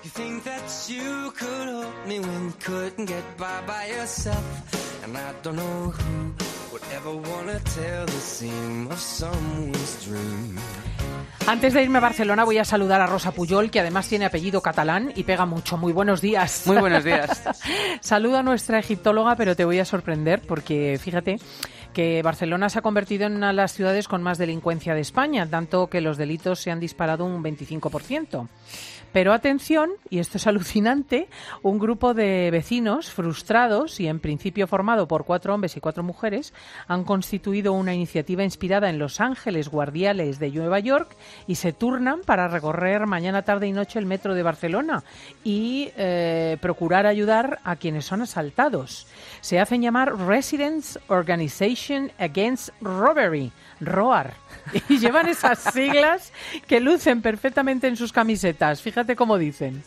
You think that you could hold me when you couldn't get by yourself. And I don't know who would ever wanna tell the seam of someone's dream. Antes de irme a Barcelona voy a saludar a Rosa Pujol, que además tiene apellido catalán y pega mucho. Muy buenos días. Muy buenos días. Saludo a nuestra egiptóloga, pero te voy a sorprender porque fíjate que Barcelona se ha convertido en una de las ciudades con más delincuencia de España, tanto que los delitos se han disparado un 25%. Pero atención, y esto es alucinante, un grupo de vecinos frustrados y en principio formado por 4 hombres y 4 mujeres han constituido una iniciativa inspirada en Los Ángeles Guardiales de Nueva York y se turnan para recorrer mañana, tarde y noche el metro de Barcelona y procurar ayudar a quienes son asaltados. Se hacen llamar Residents Organization Against Robbery, ROAR, y llevan esas siglas que lucen perfectamente en sus camisetas. Fíjate cómo dicen.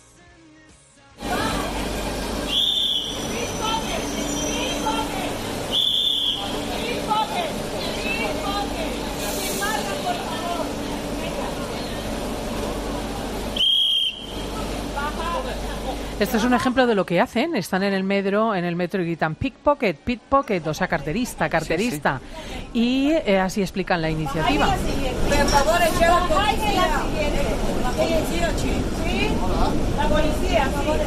Esto es un ejemplo de lo que hacen. Están en el metro y gritan pickpocket, pickpocket, o sea, carterista. Sí. Y así explican la iniciativa. Por favor, eche la policía. ¿Sí? La policía, por favor.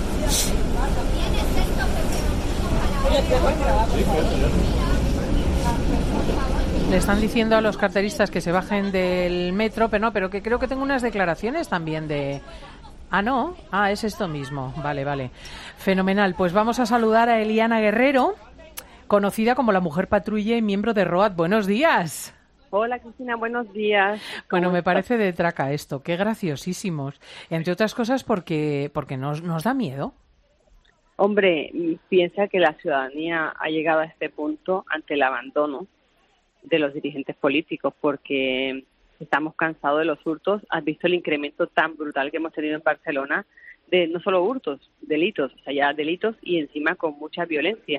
Le están diciendo a los carteristas que se bajen del metro, pero que creo que tengo unas declaraciones también de... Ah, no. Ah, es esto mismo. Vale. Fenomenal. Pues vamos a saludar a Eliana Guerrero, conocida como la Mujer Patrulla y miembro de ROAD. Buenos días. Hola, Cristina. Buenos días. Bueno, me parece de traca esto. Qué graciosísimos. Entre otras cosas porque nos da miedo. Hombre, piensa que la ciudadanía ha llegado a este punto ante el abandono de los dirigentes políticos porque... Estamos cansados de los hurtos. Has visto el incremento tan brutal que hemos tenido en Barcelona de no solo hurtos, delitos, o sea, ya delitos y encima con mucha violencia.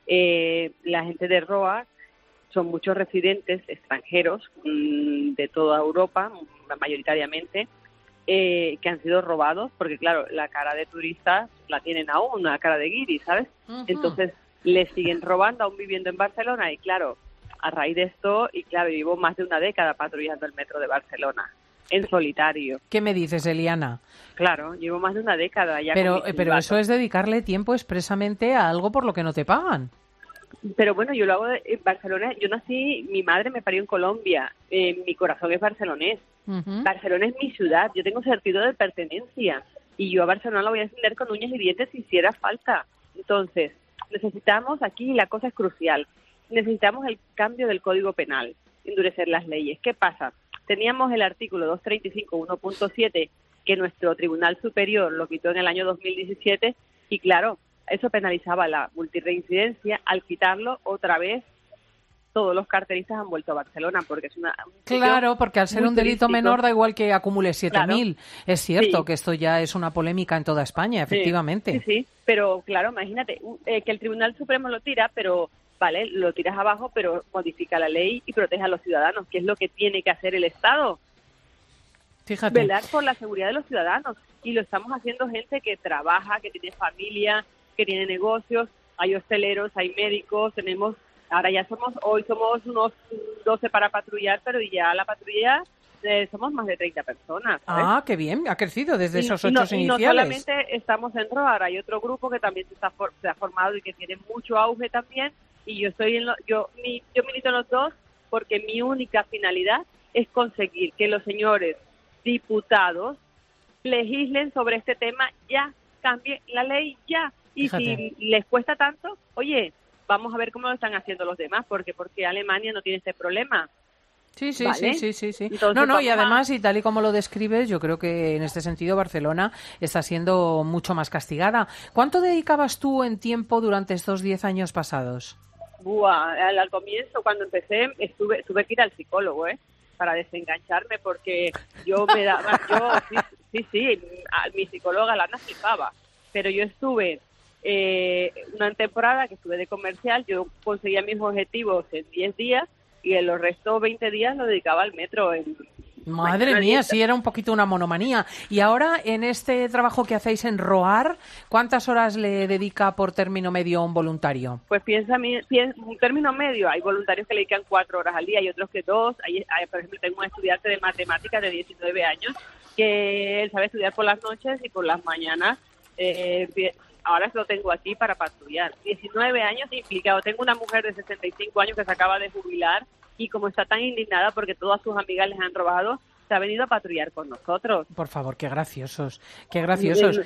La gente de ROA son muchos residentes extranjeros de toda Europa, mayoritariamente, que han sido robados, porque claro, la cara de turistas la tienen aún, la cara de guiri, ¿sabes? Uh-huh. Entonces les siguen robando aún viviendo en Barcelona y claro, a raíz de esto, y claro, llevo más de una década patrullando el metro de Barcelona, en solitario. ¿Qué me dices, Eliana? Claro, llevo más de una década ya. Pero eso es dedicarle tiempo expresamente a algo por lo que no te pagan. Pero bueno, yo lo hago en Barcelona. Yo nací, mi madre me parió en Colombia, mi corazón es barcelonés. Uh-huh. Barcelona es mi ciudad, yo tengo sentido de pertenencia y yo a Barcelona la voy a defender con uñas y dientes si hiciera falta. Entonces, necesitamos aquí, la cosa es crucial, necesitamos el cambio del Código Penal, endurecer las leyes. ¿Qué pasa? Teníamos el artículo 235, 1.7, que nuestro Tribunal Superior lo quitó en el año 2017, y claro, eso penalizaba la multirreincidencia. Al quitarlo, otra vez, todos los carteristas han vuelto a Barcelona, porque es Claro, porque al ser un delito menor da igual que acumule 7.000. Claro. Es cierto que esto ya es una polémica en toda España, efectivamente. Sí, pero claro, imagínate, que el Tribunal Supremo lo tira, pero... Vale, lo tiras abajo, pero modifica la ley y protege a los ciudadanos, que es lo que tiene que hacer el Estado. Fíjate. Velar por la seguridad de los ciudadanos. Y lo estamos haciendo gente que trabaja, que tiene familia, que tiene negocios, hay hosteleros, hay médicos, ahora ya hoy somos unos 12 para patrullar, pero ya la patrulla somos más de 30 personas, ¿sabes? Ah, qué bien, ha crecido desde esos 8 iniciales. Y no solamente estamos en ROAR, hay otro grupo que también se ha formado y que tiene mucho auge también. Y yo yo milito en los dos porque mi única finalidad es conseguir que los señores diputados legislen sobre este tema ya, cambien la ley ya. Y Fíjate. Si les cuesta tanto, oye, vamos a ver cómo lo están haciendo los demás, porque Alemania no tiene este problema. Sí. ¿Vale? Sí. Entonces, y además, y tal y como lo describes, yo creo que en este sentido Barcelona está siendo mucho más castigada. ¿Cuánto dedicabas tú en tiempo durante estos 10 años pasados? Al comienzo, cuando empecé, tuve que ir al psicólogo, para desengancharme, porque mi psicóloga Lana flipaba, pero yo estuve una temporada que estuve de comercial, yo conseguía mis objetivos en 10 días y en los restos 20 días lo dedicaba al metro, Madre Mañana mía, 10. sí, era un poquito una monomanía. Y ahora, en este trabajo que hacéis en ROAR, ¿cuántas horas le dedica por término medio un voluntario? Pues piensa un término medio. Hay voluntarios que le dedican 4 horas al día y otros que 2. Por ejemplo, tengo un estudiante de matemáticas de 19 años que él sabe estudiar por las noches y por las mañanas. Ahora lo tengo aquí para patrullar. 19 años implicado. Tengo una mujer de 65 años que se acaba de jubilar y como está tan indignada porque todas sus amigas les han robado, se ha venido a patrullar con nosotros. Por favor, qué graciosos, qué graciosos.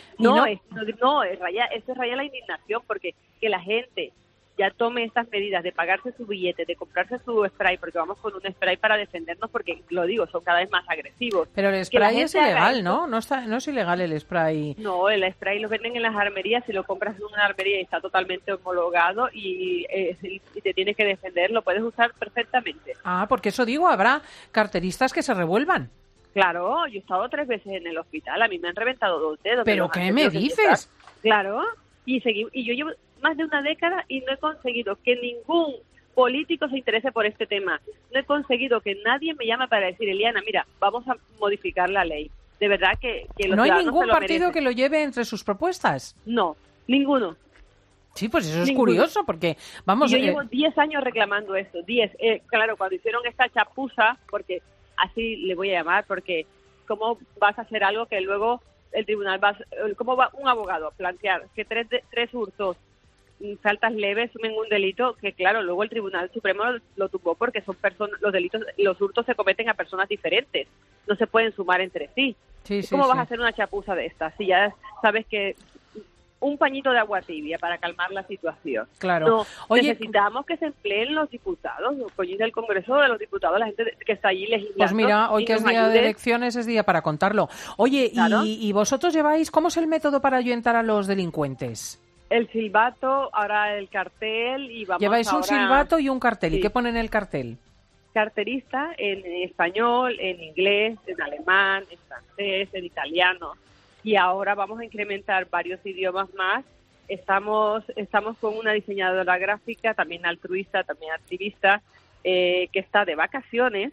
Eso raya la indignación, porque que la gente ya tome estas medidas de pagarse su billete, de comprarse su spray, porque vamos con un spray para defendernos, porque, lo digo, son cada vez más agresivos. Pero el spray es ilegal, ¿no? No es ilegal el spray. No, el spray lo venden en las armerías, si lo compras en una armería y está totalmente homologado y te tienes que defender, lo puedes usar perfectamente. Ah, porque eso digo, habrá carteristas que se revuelvan. Claro, yo he estado 3 veces en el hospital, a mí me han reventado 2 dedos. ¿Pero qué me dices? Claro, y yo llevo más de una década y no he conseguido que ningún político se interese por este tema. No he conseguido que nadie me llame para decir, Eliana, mira, vamos a modificar la ley. De verdad que los ¿No hay ciudadanos ningún se lo partido merecen. que lo lleve entre sus propuestas? No, ninguno. Sí, pues eso es Ninguno. curioso, porque, vamos... Yo llevo 10 años reclamando esto, 10. Claro, cuando hicieron esta chapuza, porque así le voy a llamar, porque ¿cómo vas a hacer algo que luego el tribunal cómo va un abogado a plantear que tres hurtos, faltas leves, sumen un delito, que claro, luego el Tribunal Supremo lo tumbó porque son los hurtos se cometen a personas diferentes, no se pueden sumar entre sí. Sí, ¿Cómo sí, vas sí. a hacer una chapuza de estas? Si ya sabes que un pañito de agua tibia para calmar la situación. Claro. No, Oye, necesitamos que se empleen los diputados, los coños del Congreso de los Diputados, la gente que está allí legislando. pues mira, hoy y que es nos día de ayude. elecciones es día para contarlo. Oye, Claro. ¿y vosotros lleváis, cómo es el método para ahuyentar a los delincuentes? El silbato, ahora el cartel y vamos Lleváis un ahora silbato y un cartel. Sí. ¿Y qué pone en el cartel? carterista en español, en inglés, en alemán, en francés, en italiano. Y ahora vamos a incrementar varios idiomas más. Estamos con una diseñadora gráfica, también altruista, también activista, que está de vacaciones,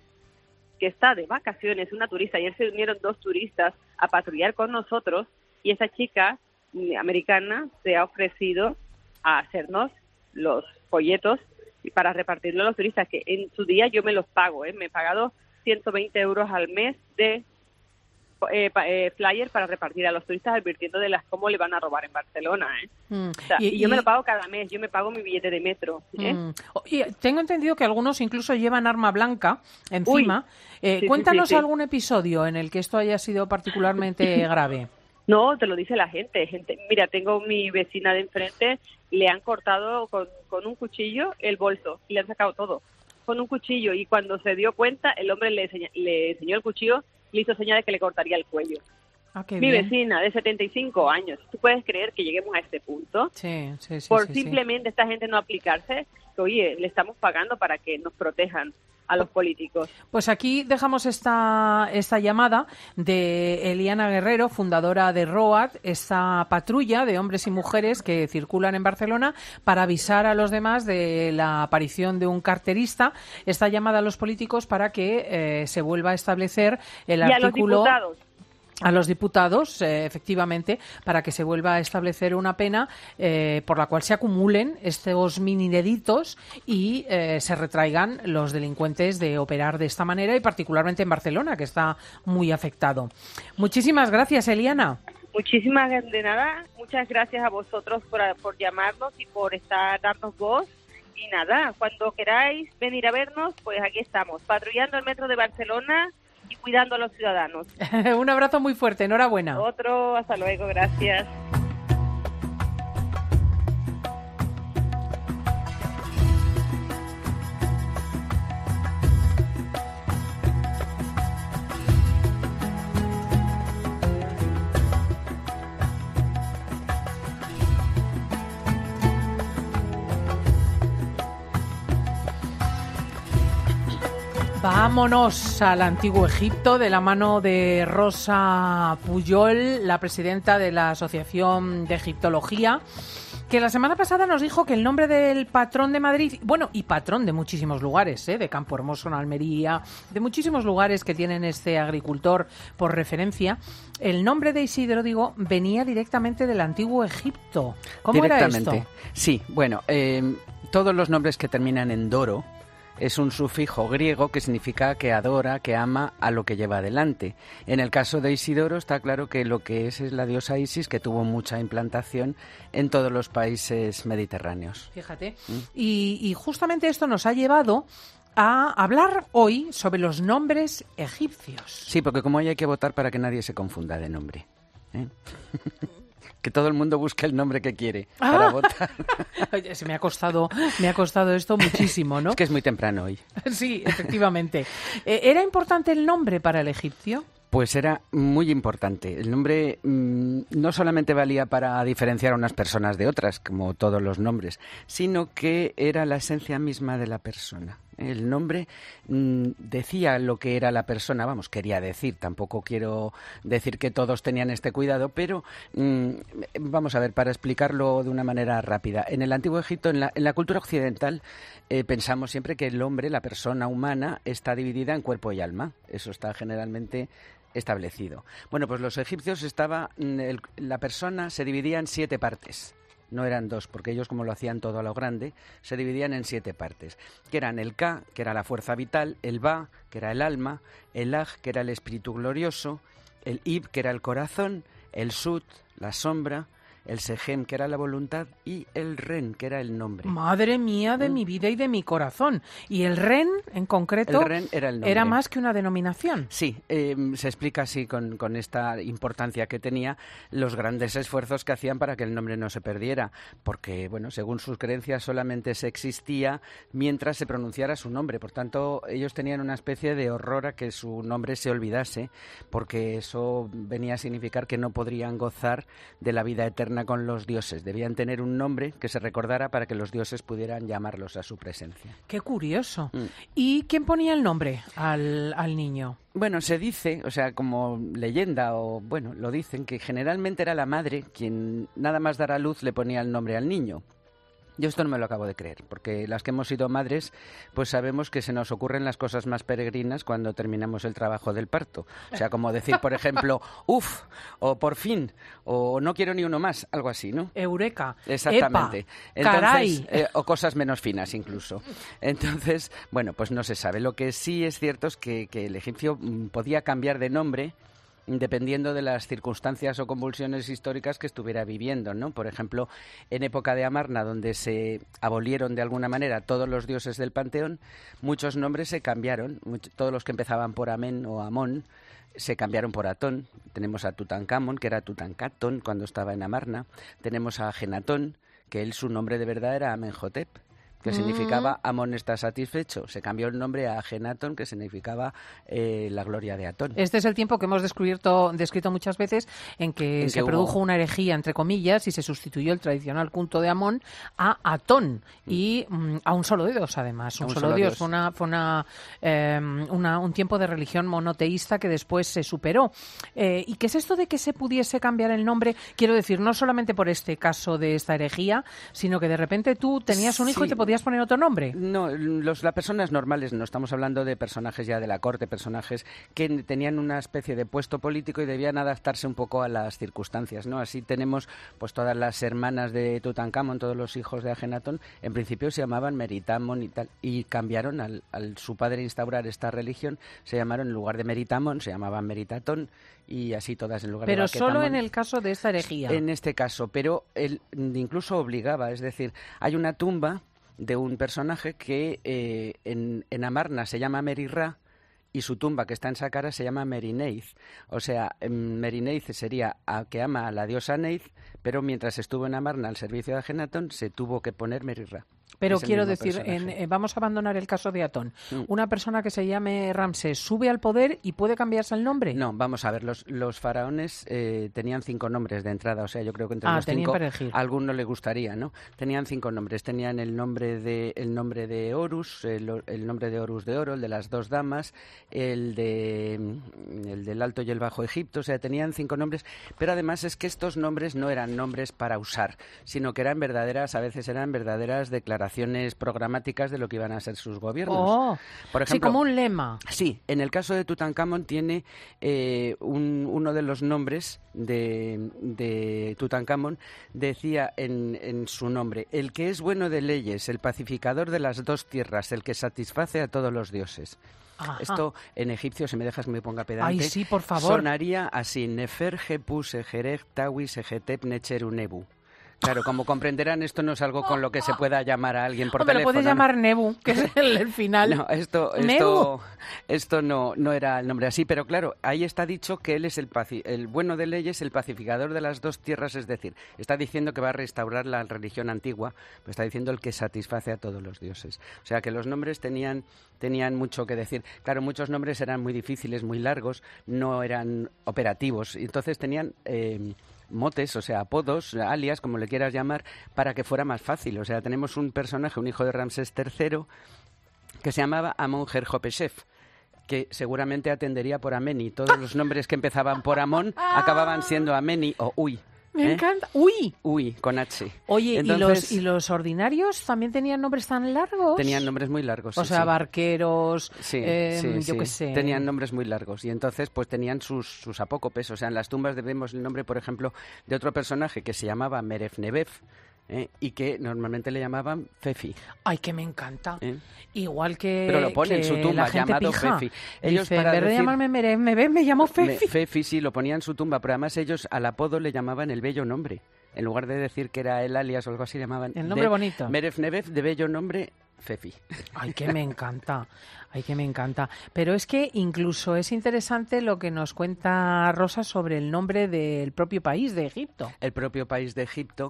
una turista. Ayer se unieron 2 turistas a patrullar con nosotros y esa chica americana se ha ofrecido a hacernos los folletos para repartirlo a los turistas, que en su día yo me los pago, me he pagado 120 euros al mes de flyer para repartir a los turistas, advirtiendo de cómo le van a robar en Barcelona. O sea, y yo me lo pago cada mes, yo me pago mi billete de metro. Y tengo entendido que algunos incluso llevan arma blanca encima. Sí, Cuéntanos sí. algún episodio en el que esto haya sido particularmente grave. No, te lo dice la gente. Mira, tengo mi vecina de enfrente, le han cortado con un cuchillo el bolso y le han sacado todo con un cuchillo, y cuando se dio cuenta el hombre le enseñó el cuchillo, le hizo señal de que le cortaría el cuello. Qué Mi bien. vecina de 75 años. ¿Tú puedes creer que lleguemos a este punto? Sí, Por sí. simplemente esta gente no aplicarse, que oye, le estamos pagando para que nos protejan a los políticos. Pues aquí dejamos esta llamada de Eliana Guerrero, fundadora de ROAD, esta patrulla de hombres y mujeres que circulan en Barcelona para avisar a los demás de la aparición de un carterista. Esta llamada a los políticos para que se vuelva a establecer el artículo... A los diputados, efectivamente, para que se vuelva a establecer una pena por la cual se acumulen estos mini delitos y se retraigan los delincuentes de operar de esta manera, y particularmente en Barcelona, que está muy afectado. Muchísimas gracias, Eliana. Muchísimas de nada, muchas gracias a vosotros por llamarnos y por darnos voz. Y nada, cuando queráis venir a vernos, pues aquí estamos, patrullando el metro de Barcelona y cuidando a los ciudadanos. Un abrazo muy fuerte, enhorabuena. Otro, hasta luego, gracias. Vámonos al antiguo Egipto de la mano de Rosa Pujol, la presidenta de la Asociación de Egiptología, que la semana pasada nos dijo que el nombre del patrón de Madrid, bueno, y patrón de muchísimos lugares, de Campo Hermoso en Almería, de muchísimos lugares que tienen este agricultor por referencia, el nombre de Isidro, digo, venía directamente del antiguo Egipto. ¿Cómo era esto? Sí, bueno, todos los nombres que terminan en Doro es un sufijo griego que significa que adora, que ama a lo que lleva adelante. En el caso de Isidoro está claro que lo que es la diosa Isis, que tuvo mucha implantación en todos los países mediterráneos. Fíjate. Y justamente esto nos ha llevado a hablar hoy sobre los nombres egipcios. Sí, porque como hoy hay que votar para que nadie se confunda de nombre, que todo el mundo busque el nombre que quiere para votar. Oye, me ha costado esto muchísimo, ¿no? Es que es muy temprano hoy. Sí, efectivamente. ¿Era importante el nombre para el egipcio? Pues era muy importante. El nombre no solamente valía para diferenciar a unas personas de otras, como todos los nombres, sino que era la esencia misma de la persona. El nombre decía lo que era la persona, vamos, quería decir, tampoco quiero decir que todos tenían este cuidado, pero vamos a ver, para explicarlo de una manera rápida. En el Antiguo Egipto, en la cultura occidental, pensamos siempre que el hombre, la persona humana, está dividida en cuerpo y alma. Eso está generalmente establecido. Bueno, pues los egipcios la persona se dividía en 7 partes. No eran 2, porque ellos, como lo hacían todo a lo grande, se dividían en 7 partes, que eran el Ka, que era la fuerza vital, el Ba, que era el alma, el Aj, que era el espíritu glorioso, el Ib, que era el corazón, el Sut, la sombra, el Sejem, que era la voluntad, y el Ren, que era el nombre. Madre mía de mi vida y de mi corazón. Y el Ren, en concreto, el Ren era el nombre. Era más que una denominación. Sí, se explica así con esta importancia que tenía, los grandes esfuerzos que hacían para que el nombre no se perdiera, porque, bueno, según sus creencias solamente se existía mientras se pronunciara su nombre. Por tanto, ellos tenían una especie de horror a que su nombre se olvidase, porque eso venía a significar que no podrían gozar de la vida eterna con los dioses. Debían tener un nombre que se recordara para que los dioses pudieran llamarlos a su presencia. ¡Qué curioso! ¿Y quién ponía el nombre al niño? Bueno, se dice, o sea, como leyenda, o bueno, lo dicen, que generalmente era la madre quien nada más dar a luz le ponía el nombre al niño. Yo esto no me lo acabo de creer, porque las que hemos sido madres, pues sabemos que se nos ocurren las cosas más peregrinas cuando terminamos el trabajo del parto. O sea, como decir, por ejemplo, ¡uf! O por fin, o no quiero ni uno más, algo así, ¿no? Eureka. Exactamente. Epa, entonces, caray. O cosas menos finas incluso. Entonces, bueno, pues no se sabe. Lo que sí es cierto es que el egipcio podía cambiar de nombre dependiendo de las circunstancias o convulsiones históricas que estuviera viviendo, ¿no? Por ejemplo, en época de Amarna, donde se abolieron de alguna manera todos los dioses del panteón, muchos nombres se cambiaron. Todos los que empezaban por Amén o Amón se cambiaron por Atón. Tenemos a Tutankamón, que era Tutankaton cuando estaba en Amarna. Tenemos a Ajenatón, que su nombre de verdad era Amenhotep, que significaba Amón está satisfecho. Se cambió el nombre a Ajenatón, que significaba la gloria de Atón. Este es el tiempo que hemos descrito muchas veces en que se produjo una herejía, entre comillas, y se sustituyó el tradicional culto de Amón a Atón y a un solo Dios, además. Un solo Dios. Fue un tiempo de religión monoteísta que después se superó. ¿Y qué es esto de que se pudiese cambiar el nombre? Quiero decir, no solamente por este caso de esta herejía, sino que de repente tú tenías un hijo y te podías poner otro nombre. No, las personas normales no, estamos hablando de personajes ya de la corte, personajes que tenían una especie de puesto político y debían adaptarse un poco a las circunstancias, ¿no? Así tenemos pues todas las hermanas de Tutankamón, todos los hijos de Ajenatón, en principio se llamaban Meritamón y tal, y cambiaron al su padre instaurar esta religión, se llamaron en lugar de Meritamón, se llamaban Meritatón, y así todas en lugar de Baquetamón. Pero solo en el caso de esta herejía. En este caso, pero él incluso obligaba, es decir, hay una tumba de un personaje que en Amarna se llama Merirra y su tumba que está en Saqqara se llama Merineiz. O sea, Merineiz sería que ama a la diosa Neith, pero mientras estuvo en Amarna al servicio de Ajenatón se tuvo que poner Merirra. Pero Es el quiero mismo decir, personaje. vamos a abandonar el caso de Atón. Una persona que se llame Ramsés sube al poder y puede cambiarse el nombre. No, vamos a ver, los faraones tenían 5 nombres de entrada, o sea, yo creo que entre los tenían 5 para elegir. a alguno le gustaría, ¿no? Tenían 5 nombres, tenían el nombre de Horus, el nombre de Horus de oro, el de las 2 damas, el del Alto y el Bajo Egipto, o sea, tenían 5 nombres, pero además es que estos nombres no eran nombres para usar, sino que a veces eran verdaderas declaraciones programáticas de lo que iban a ser sus gobiernos. Oh, Por ejemplo, sí, como un lema. Sí, en el caso de Tutankamón tiene uno de los nombres de Tutankamón, decía en su nombre: el que es bueno de leyes, el pacificador de las 2 tierras, el que satisface a todos los dioses. Ajá. Esto en egipcio, si me dejas que me ponga pedante, Ay, sí, por favor. sonaría así: Nefer, Jepus, Ejereg, Tawis, Ejetep, Necheru, Nebu. Claro, como comprenderán, esto no es algo con lo que se pueda llamar a alguien por Hombre, lo teléfono. puedes ¿no? llamar Nebu, que es el final. No, Nebu. esto no era el nombre así, pero claro, ahí está dicho que él es el bueno de leyes, el pacificador de las 2 tierras, es decir, está diciendo que va a restaurar la religión antigua, pero está diciendo el que satisface a todos los dioses. O sea que los nombres tenían mucho que decir. Claro, muchos nombres eran muy difíciles, muy largos, no eran operativos, y entonces tenían motes, o sea, apodos, alias, como le quieras llamar, para que fuera más fácil. O sea, tenemos un personaje, un hijo de Ramsés III, que se llamaba Amon-Herhopeshef, que seguramente atendería por Ameni. Todos los nombres que empezaban por Amón acababan siendo Ameni o Uy. Me encanta. ¡Uy! Uy, con H. Oye, Entonces, ¿y los ordinarios también tenían nombres tan largos? tenían nombres muy largos. O sí, sea, sí. barqueros, Sí, yo qué sé. Tenían nombres muy largos y entonces pues tenían sus apócopes. O sea, en las tumbas vemos el nombre, por ejemplo, de otro personaje que se llamaba Merefnebef, y que normalmente le llamaban Fefi. Ay, que me encanta. ¿Eh? Igual que Pero lo pone en su tumba, la gente llamado pija. Fefi. Dice, para en vez de decir- llamarme me llamo Fefi. Fefi, sí, lo ponía en su tumba, pero además ellos al apodo le llamaban el bello nombre. En lugar de decir que era el alias o algo así, le llamaban... El nombre bonito. Merefnebef, de bello nombre, Fefi. Ay, que me encanta. Ay, que me encanta. Pero es que incluso es interesante lo que nos cuenta Rosa sobre el nombre del propio país de Egipto. El propio país de Egipto.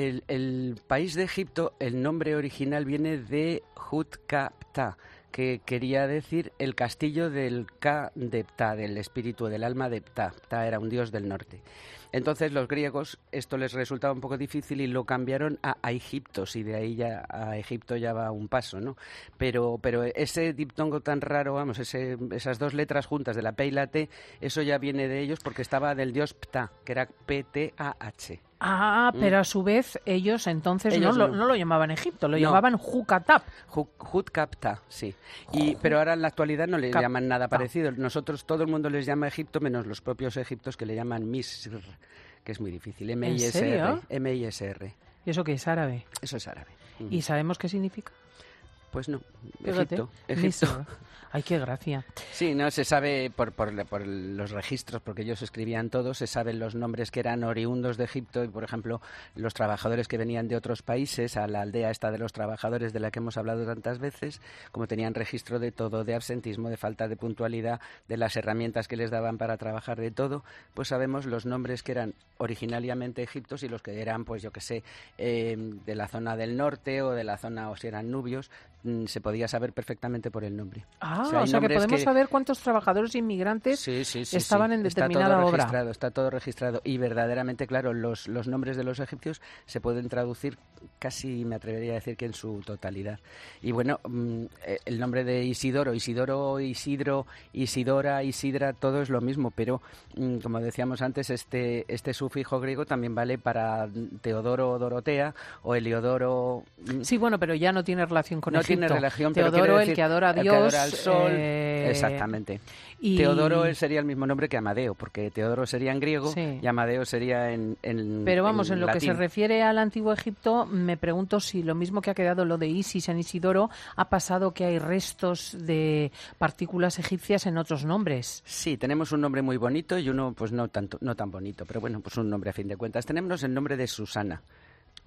El país de Egipto, el nombre original viene de Hutkapta, que quería decir el castillo del Ka de Ptah, del espíritu, del alma de Ptah. Ptah era un dios del norte. Entonces los griegos esto les resultaba un poco difícil y lo cambiaron a Egiptos, y de ahí ya a Egipto ya va un paso, ¿no? Pero ese diptongo tan raro, vamos, esas 2 letras juntas de la P y la T, eso ya viene de ellos porque estaba del dios Ptah, que era P-T-A-H. Ah, pero a su vez ellos entonces Ellos no no. lo llamaban Egipto, lo No. llamaban Jukatap. Hutkapta, sí. Pero ahora en la actualidad no le Kapta. llaman nada parecido. Nosotros, todo el mundo les llama Egipto, menos los propios egiptos que le llaman Misr, que es muy difícil. ¿En serio? M-I-S-R. ¿Y eso qué es árabe? Eso es árabe. ¿Y sabemos qué significa? Pues no, Fíjate, Egipto. Misr. Ay, qué gracia. Sí, no se sabe por los registros, porque ellos escribían todo, se saben los nombres que eran oriundos de Egipto y, por ejemplo, los trabajadores que venían de otros países a la aldea esta de los trabajadores de la que hemos hablado tantas veces, como tenían registro de todo, de absentismo, de falta de puntualidad, de las herramientas que les daban para trabajar, de todo, pues sabemos los nombres que eran originariamente egiptos y los que eran, pues yo qué sé, de la zona del norte o de la zona, o si eran nubios, se podía saber perfectamente por el nombre. Ah, hay o sea que nombres podemos saber cuántos trabajadores inmigrantes Sí, estaban en Está determinada todo obra. registrado, está todo registrado. Y verdaderamente, claro, los nombres de los egipcios se pueden traducir casi, me atrevería a decir, que en su totalidad. Y bueno, el nombre de Isidoro, Isidoro, Isidro, Isidora, Isidra, todo es lo mismo, pero como decíamos antes, este sufijo griego también vale para Teodoro o Dorotea o Heliodoro. Sí, bueno, pero ya no tiene relación con No Egipto. tiene relación, pero Teodoro, quiere el decir que adora a el Dios. que adora al sol. eh, Exactamente. y- Teodoro sería el mismo nombre que Amadeo, porque Teodoro sería en griego Sí. y Amadeo sería en Pero vamos, en lo que se latín. refiere al antiguo Egipto, me pregunto si lo mismo que ha quedado lo de Isis en Isidoro, ha pasado que hay restos de partículas egipcias en otros nombres. Sí, tenemos un nombre muy bonito y uno pues no tan bonito, pero bueno, pues un nombre a fin de cuentas. Tenemos el nombre de Susana.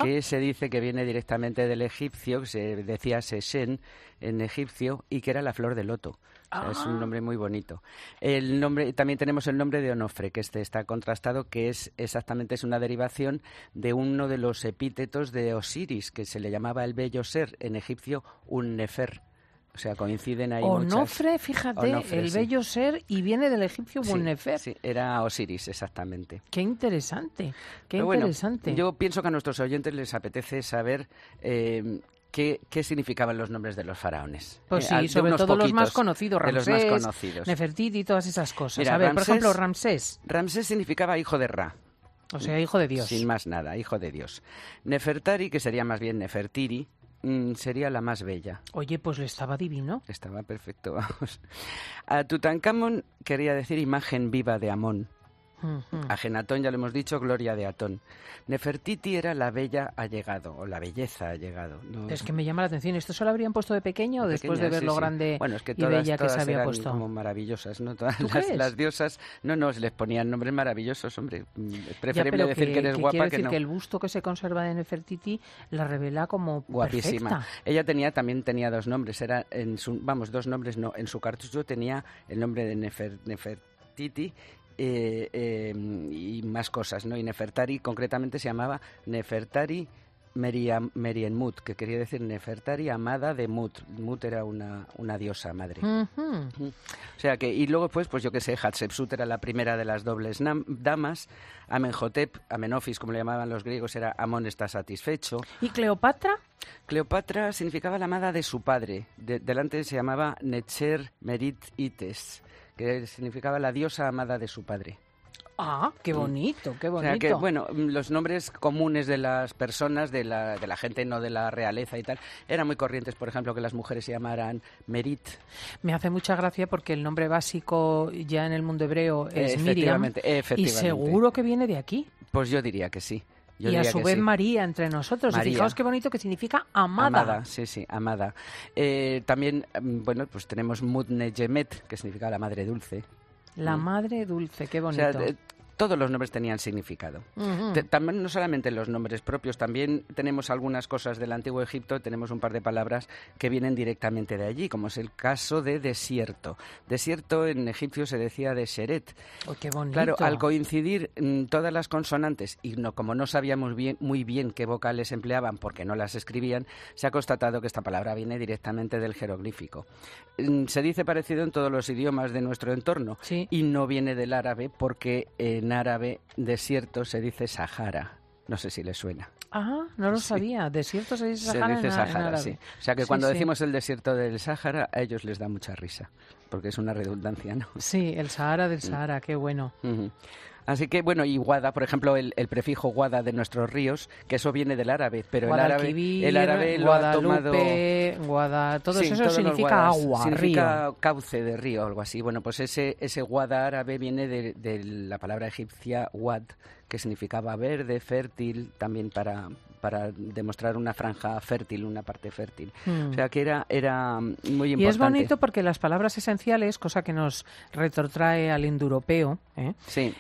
que se dice que viene directamente del egipcio, que se decía Seshen en egipcio, y que era la flor de loto. O sea, es un nombre muy bonito. El nombre, también tenemos el nombre de Onofre, que está contrastado, que es una derivación de uno de los epítetos de Osiris, que se le llamaba el bello ser, en egipcio un nefer. O sea, coinciden ahí Onofre, muchas. Fíjate, Onofre, el sí. bello ser, y viene del egipcio Nefer. Sí, era Osiris, exactamente. Qué interesante, qué Pero bueno, interesante. yo pienso que a nuestros oyentes les apetece saber qué significaban los nombres de los faraones. Pues sí, sobre todo los más conocidos, de los Ramsés, más conocidos. Nefertiti y todas esas cosas. Mira, a ver, Ramsés, por ejemplo, Ramsés. Ramsés significaba hijo de Ra. O sea, hijo de Dios. Sin más nada, hijo de Dios. Nefertari, que sería más bien Nefertiri, sería la más bella. Oye, pues le estaba divino. Estaba perfecto, vamos. A Tutankamón quería decir imagen viva de Amón. A Genatón, ya lo hemos dicho, gloria de Atón. Nefertiti era la bella ha llegado, o la belleza ha llegado. ¿No? Es que me llama la atención. ¿Esto se lo habrían puesto de pequeño o después de ver sí, lo sí. grande bueno, es que y bella que se había eran puesto? Como maravillosas, ¿no? Todas ¿Tú crees? las diosas, no, se les ponían nombres maravillosos, hombre. Es preferible ya, pero decir que eres guapa quiero que decir no. que el busto que se conserva de Nefertiti la revela como Guapísima. perfecta. Ella también tenía dos nombres, dos nombres no, en su cartucho tenía el nombre de Nefertiti y más cosas, ¿no? Y Nefertari concretamente se llamaba Nefertari Merienmut, que quería decir Nefertari amada de Mut. Mut era una diosa madre. O sea que, y luego pues yo que sé, Hatshepsut era la primera de las dobles damas, Amenhotep, Amenofis, como le llamaban los griegos, era Amón está satisfecho. ¿Y Cleopatra? Cleopatra significaba la amada de su padre. Delante se llamaba Necher Merit Ites, que significaba la diosa amada de su padre. Ah, qué bonito, qué bonito. O sea que, bueno, los nombres comunes de las personas, de la gente, no de la realeza y tal, eran muy corrientes. Por ejemplo, que las mujeres se llamaran Merit. Me hace mucha gracia porque el nombre básico ya en el mundo hebreo es Miriam. Efectivamente. Y seguro que viene de aquí. Pues yo diría que sí. Y a su vez sí. María entre nosotros. María. Y fijaos qué bonito que significa amada. Amada, sí, amada. También, bueno, pues tenemos Mutnejemet, que significa la madre dulce. La madre dulce, qué bonito. O sea, todos los nombres tenían significado. También no solamente los nombres propios, también tenemos algunas cosas del Antiguo Egipto, tenemos un par de palabras que vienen directamente de allí, como es el caso de desierto. Desierto en egipcio se decía deseret. Oh, qué bonito. Claro, al coincidir todas las consonantes y como no sabíamos muy bien qué vocales empleaban porque no las escribían, se ha constatado que esta palabra viene directamente del jeroglífico. Se dice parecido en todos los idiomas de nuestro entorno, sí. Y no viene del árabe porque en árabe desierto se dice Sahara. No sé si le suena. Ah, no lo sabía. Desierto se dice Sahara. Se dice Sahara, en árabe. sí. O sea que cuando decimos el desierto del Sahara, a ellos les da mucha risa, porque es una redundancia, ¿no? Sí, el Sahara del Sahara, qué bueno. Así que, bueno, y Guada, por ejemplo, el prefijo Guada de nuestros ríos, que eso viene del árabe, pero el árabe lo ha tomado... todo eso significa agua, significa río. Cauce de río, algo así. Bueno, pues ese Guada árabe viene de la palabra egipcia Wad, que significaba verde, fértil, también para demostrar una franja fértil, una parte fértil. O sea que era muy importante. Y es bonito porque las palabras esenciales, cosa que nos retrotrae al indoeuropeo, sí.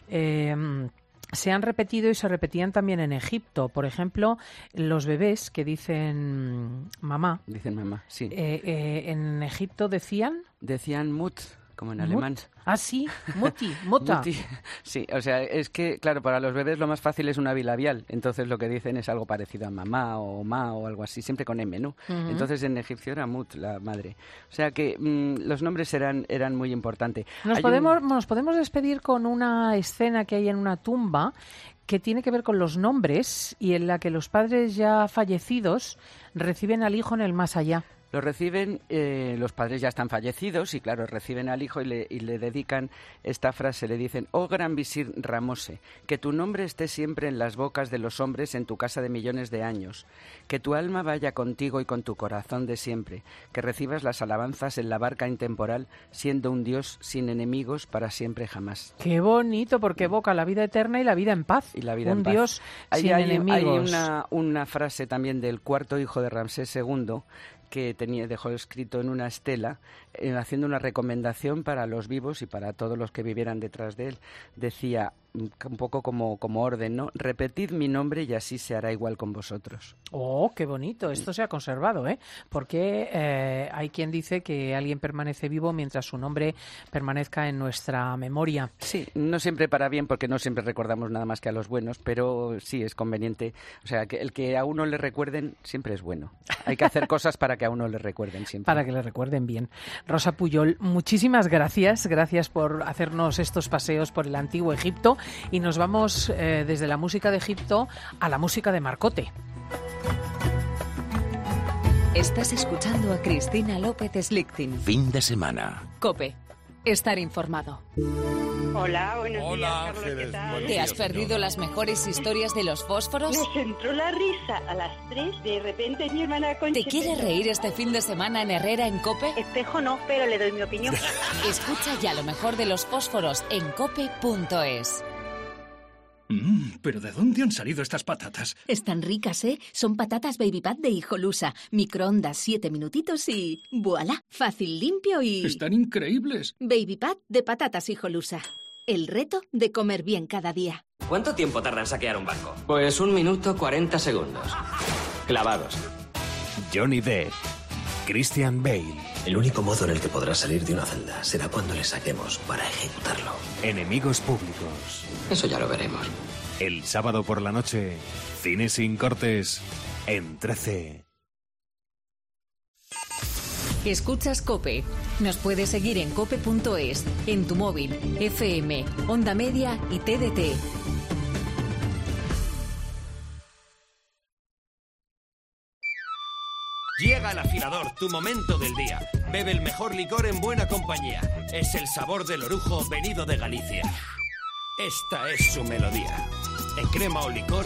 Se han repetido y se repetían también en Egipto. Por ejemplo, los bebés que dicen mamá. Dicen mamá, sí. En Egipto decían mut, como en alemán. Ah, sí, muta. Sí, o sea, es que, claro, para los bebés lo más fácil es una bilabial. Entonces lo que dicen es algo parecido a mamá o ma o algo así, siempre con M, ¿no? Entonces en egipcio era mut, la madre. O sea que los nombres eran muy importantes. Nos podemos despedir con una escena que hay en una tumba que tiene que ver con los nombres y en la que los padres ya fallecidos reciben al hijo en el más allá. Lo reciben, los padres ya están fallecidos y claro, reciben al hijo y le dedican esta frase, le dicen: oh gran visir Ramose, que tu nombre esté siempre en las bocas de los hombres en tu casa de millones de años, que tu alma vaya contigo y con tu corazón de siempre, que recibas las alabanzas en la barca intemporal, siendo un Dios sin enemigos para siempre jamás. Qué bonito, porque evoca la vida eterna y la vida en paz. Y la vida un en paz. Dios sin enemigos. Hay una frase también del cuarto hijo de Ramsés II, que dejó escrito en una estela, haciendo una recomendación para los vivos y para todos los que vivieran detrás de él. Decía, un poco como orden, ¿no? Repetid mi nombre y así se hará igual con vosotros. Oh, qué bonito. Esto se ha conservado, ¿eh? Porque hay quien dice que alguien permanece vivo mientras su nombre permanezca en nuestra memoria. Sí, no siempre para bien, porque no siempre recordamos nada más que a los buenos, pero sí es conveniente. O sea, que el que a uno le recuerden siempre es bueno. Hay que hacer cosas para que a uno le recuerden siempre. Para que le recuerden bien. Rosa Pujol, muchísimas gracias. Gracias por hacernos estos paseos por el antiguo Egipto. Y nos vamos desde la música de Egipto a la música de Marcote. Estás escuchando a Cristina López Slichting. Fin de semana. COPE. Estar informado. Hola, buenos días, Carlos, ¿qué tal? ¿Te has perdido las mejores historias de los fósforos? Me entró la risa a las 3, de repente mi hermana Concha... ¿Te quieres reír este fin de semana en Herrera en COPE? Espejo no, pero le doy mi opinión. Escucha ya lo mejor de los fósforos en cope.es. ¿Pero de dónde han salido estas patatas? Están ricas, ¿eh? Son patatas Baby Pat de Hijolusa. Microondas 7 minutitos y... ¡Voilá! Fácil, limpio y... ¡Están increíbles! Baby Pat de patatas Hijolusa. El reto de comer bien cada día. ¿Cuánto tiempo tarda en saquear un banco? Pues 1 minuto 40 segundos. Clavados. Johnny Depp. Christian Bale. El único modo en el que podrá salir de una celda será cuando le saquemos para ejecutarlo. Enemigos públicos. Eso ya lo veremos. El sábado por la noche, Cine sin cortes, en 13. Escuchas COPE. Nos puedes seguir en cope.es, en tu móvil, FM, Onda Media y TDT. Llega el afilador, tu momento del día. Bebe el mejor licor en buena compañía. Es el sabor del orujo venido de Galicia. Esta es su melodía. En crema o licor.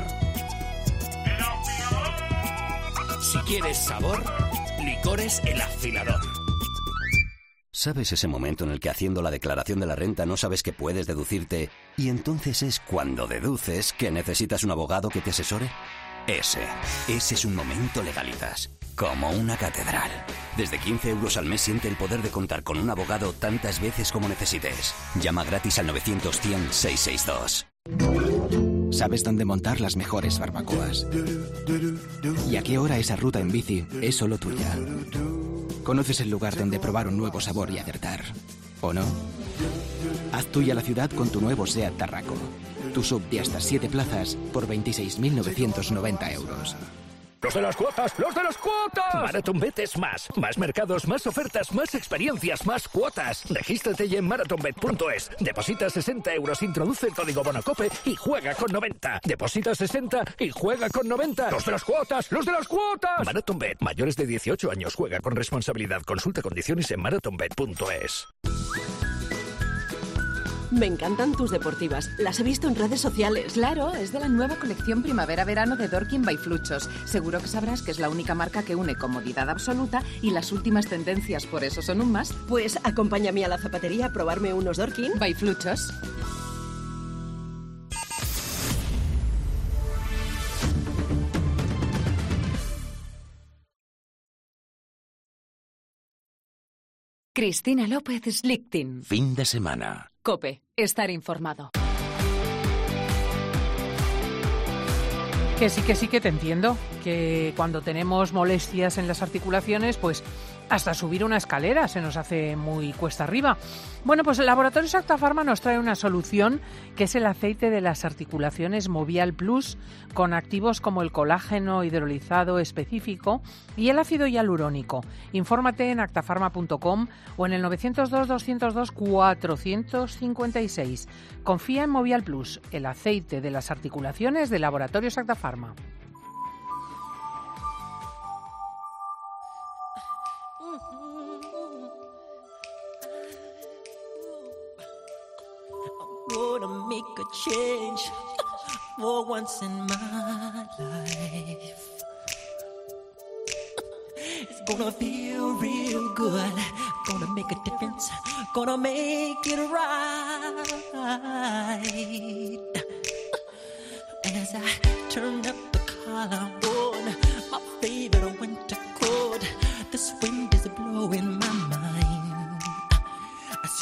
Si quieres sabor, licores El Afilador. ¿Sabes ese momento en el que haciendo la declaración de la renta no sabes que puedes deducirte y entonces es cuando deduces que necesitas un abogado que te asesore? Ese es un momento Legalitas. Como una catedral. Desde 15 euros al mes siente el poder de contar con un abogado tantas veces como necesites. Llama gratis al 900-100-662. ¿Sabes dónde montar las mejores barbacoas? ¿Y a qué hora esa ruta en bici es solo tuya? ¿Conoces el lugar donde probar un nuevo sabor y acertar? ¿O no? Haz tuya la ciudad con tu nuevo SEAT Tarraco. Tu sub de hasta 7 plazas por 26.990 euros. ¡Los de las cuotas! ¡Los de las cuotas! MarathonBet es más. Más mercados, más ofertas, más experiencias, más cuotas. Regístrate ya en marathonbet.es. Deposita 60 euros, introduce el código BONOCOPE y juega con 90. Deposita 60 y juega con 90. ¡Los de las cuotas! ¡Los de las cuotas! MarathonBet. Mayores de 18 años. Juega con responsabilidad. Consulta condiciones en marathonbet.es. Me encantan tus deportivas. Las he visto en redes sociales. Claro, es de la nueva colección primavera-verano de Dorkin by Fluchos. Seguro que sabrás que es la única marca que une comodidad absoluta y las últimas tendencias, por eso son un más. Pues acompáñame a la zapatería a probarme unos Dorkin by Fluchos. Cristina López Slichting. Fin de semana. COPE. Estar informado. Que sí que te entiendo, que cuando tenemos molestias en las articulaciones, pues hasta subir una escalera se nos hace muy cuesta arriba. Bueno, pues el Laboratorios Acta Pharma nos trae una solución que es el aceite de las articulaciones Movial Plus, con activos como el colágeno hidrolizado específico y el ácido hialurónico. Infórmate en actafarma.com o en el 902-202-456. Confía en Movial Plus, el aceite de las articulaciones de Laboratorios Acta Pharma. Gonna make a change for once in my life. It's gonna feel real good. Gonna make a difference. Gonna make it right. As I turn up the collar on my favorite winter coat, this wind is blowing my mind.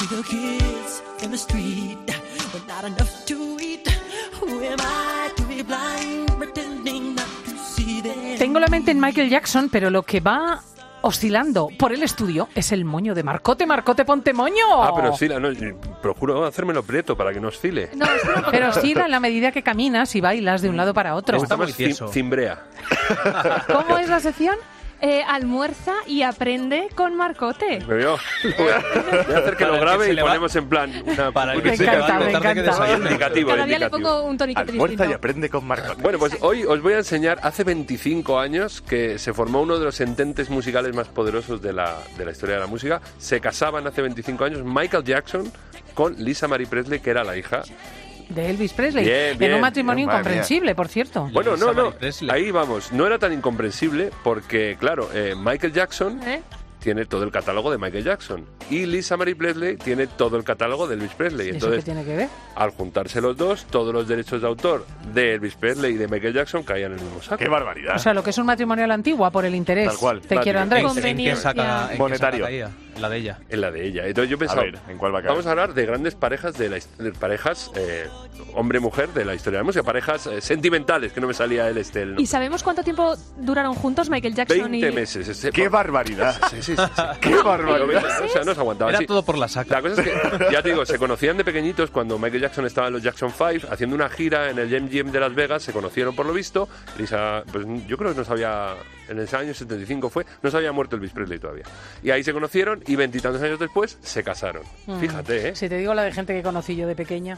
to the kids in the street with not enough to eat. Who am I to be blind, pretending not to see them? Tengo la mente en Michael Jackson, pero lo que va oscilando por el estudio es el moño de Marcote. Marcote, ponte moño. Ah, pero oscila, no, procuro hacérmelo prieto para que no oscile. No, pero oscila en la medida que caminas y bailas de un lado para otro. Está muy tieso. Cimbrea. ¿Cómo es la sección? Almuerza y aprende con Marcote. Me veo. Voy a hacer que lo grabe y ponemos en plan me encanta. Indicativo. Cada día le pongo un toniquete distinto. Almuerza y aprende con Marcote. Bueno, pues hoy os voy a enseñar, hace 25 años que se formó uno de los ententes musicales más poderosos de la historia de la música. Se casaban hace 25 años Michael Jackson con Lisa Marie Presley, que era la hija de Elvis Presley, bien, en un matrimonio incomprensible, por cierto. Bueno, no, ahí vamos, no era tan incomprensible porque, claro, Michael Jackson tiene todo el catálogo de Michael Jackson y Lisa Marie Presley tiene todo el catálogo de Elvis Presley. Entonces, ¿eso qué tiene que ver? Al juntarse los dos, todos los derechos de autor de Elvis Presley y de Michael Jackson caían en el mismo saco. ¡Qué barbaridad! O sea, lo que es un matrimonio a la antigua por el interés. Tal cual. Te quiero, Andrés. ¿En qué saca monetario? En la de ella. En la de ella. Entonces yo pensaba, a ver, ¿en cuál va a caer? Vamos a hablar de grandes parejas, de parejas hombre-mujer de la historia de la música, parejas sentimentales, que no me salía el ¿no? ¿Y sabemos cuánto tiempo duraron juntos Michael Jackson 20 meses. ¡Qué barbaridad! Sí. ¡Qué barbaridad! O sea, no se aguantaba. Era todo por la saca. La cosa es que, ya te digo, se conocían de pequeñitos cuando Michael Jackson estaba en los Jackson 5 haciendo una gira en el MGM de Las Vegas, se conocieron por lo visto. Lisa, pues yo creo que no sabía, en ese año 75 no se había muerto Elvis Presley todavía. Y ahí se conocieron y 20 y tantos años después se casaron. Fíjate, ¿eh? Si te digo la de gente que conocí yo de pequeña.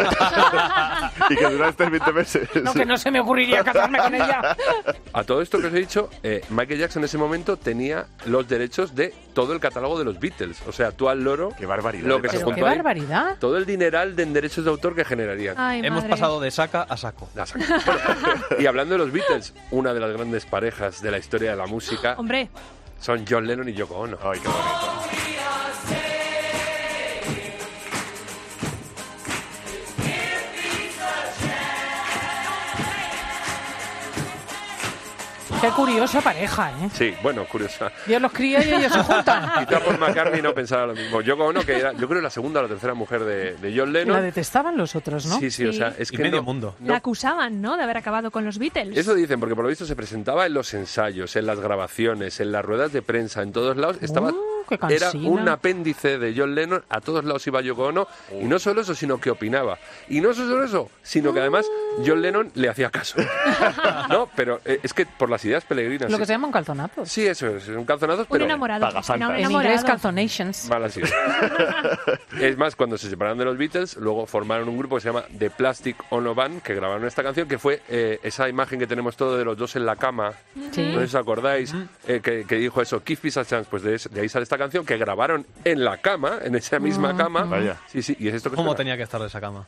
Y que duraste 20 meses. No, que no se me ocurriría casarme con ella. A todo esto que os he dicho, Michael Jackson en ese momento tenía los derechos de todo el catálogo de los Beatles. O sea, tú al loro... ¡Qué barbaridad! Lo que se juntó ahí, barbaridad! todo el dineral de derechos de autor que generarían. Ay, hemos pasado de saca a saco. Y hablando de los Beatles, una de las grandes parejas de la historia de la música... ¡Hombre! Son John Lennon y Yoko Ono. ¡Ay, qué bonito! Qué curiosa pareja, ¿eh? Sí, bueno, curiosa. Dios los cría y ellos se juntan. Quizá Paul McCartney no pensara lo mismo. Yoko Ono, que era, yo creo, la segunda o la tercera mujer de John Lennon. La detestaban los otros, ¿no? Sí, o sea, es y que medio mundo. La acusaban, ¿no?, de haber acabado con los Beatles. Eso dicen, porque por lo visto se presentaba en los ensayos, en las grabaciones, en las ruedas de prensa, en todos lados. Estaba... Era un apéndice de John Lennon, a todos lados iba Yoko Ono, y no solo eso, sino que opinaba. Y no solo eso, sino que además John Lennon le hacía caso. No, pero es que por las ideas peregrinas... Lo que se llama un calzonazo. Sí, eso es, un calzonazo, pero... Un enamorado. En inglés, calzonations. Vale, así. Es más, cuando se separaron de los Beatles, luego formaron un grupo que se llama The Plastic Ono Band, que grabaron esta canción, que fue esa imagen que tenemos todos de los dos en la cama. Sí. No sé si os acordáis, que dijo eso, Give Peace a Chance, pues de ahí sale esta canción que grabaron en la cama, en esa misma cama. Vaya. Sí, y es esto que ¿Cómo suena. tenía que estar de esa cama?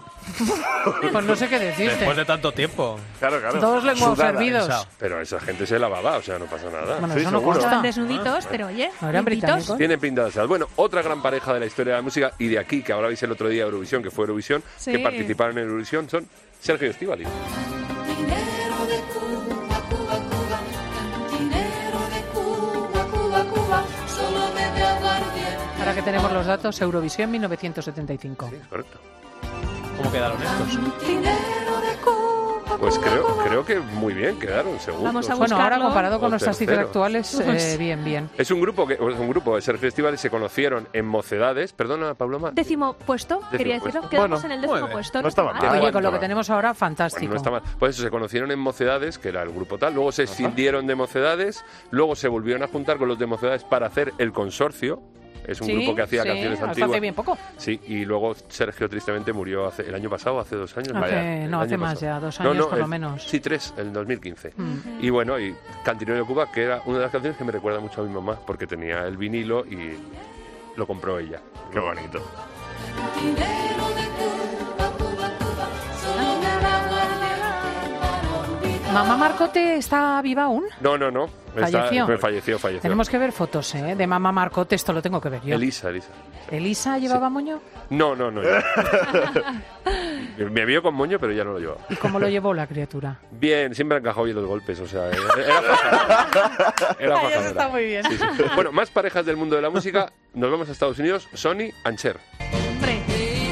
Pues no sé qué decirte. Después de tanto tiempo. Claro. Todos lenguados servidos. Pero esa gente se lavaba, o sea, no pasa nada. Bueno, Sí, eso no seguro. consta. Estaban desnuditos, pero oye, ¿No eran limpitos. británicos? Tienen pinta de sal. Bueno, otra gran pareja de la historia de la música, y de aquí, que hablabais el otro día de Eurovisión, que fue Eurovisión, Sí. que participaron en Eurovisión, son Sergio y Estíbaliz. Dinero de Cuba, Cuba, Cuba, dinero de Cuba, Cuba, Cuba, solo bebe aguardiente. Ahora que tenemos los datos, Eurovisión 1975. Sí, correcto. ¿Cómo quedaron estos? Dinero de Cuba, Pues Cuba, creo que muy bien quedaron, segundos. Vamos a Bueno, ahora buscarlo. comparado con O nuestras cifras tercero. actuales, bien. Es un grupo de Sergio Estíbaliz, se conocieron en Mocedades. Perdona, Pablo Mar. Décimo puesto, quería decirlo. puesto. Quedamos Bueno, en el décimo muy bien. puesto. No está está mal. mal. Oye, con lo que tenemos ahora, fantástico. Bueno, no está mal. Pues eso, se conocieron en Mocedades, que era el grupo tal. Luego se escindieron de Mocedades. Luego se volvieron a juntar con los de Mocedades para hacer el Consorcio. Es un grupo que hacía canciones hasta antiguas. hace bien poco. Sí, y luego Sergio tristemente murió el año pasado, hace 2 años. Hace más ya, 2 años por lo menos. Sí, 3, en 2015. Y bueno, y Cantinero de Cuba, que era una de las canciones que me recuerda mucho a mi mamá, porque tenía el vinilo y lo compró ella. ¡Qué bonito! dinero de Cuba, Cuba, Cuba, solo bebe aguardiente para olvidar. ¿Mamá Marcote está viva aún? No. Falleció. Falleció. Tenemos que ver fotos, de mamá Marcote, esto lo tengo que ver yo. Elisa. ¿Elisa llevaba moño? No. Me vio con moño, pero ya no lo llevaba. ¿Y cómo lo llevó la criatura? Bien, siempre ha encajado bien los golpes, o sea, era fajadora. Era fajadora. Eso está muy bien. Sí, sí. Bueno, más parejas del mundo de la música. Nos vamos a Estados Unidos. Sonny and Cher. Hombre.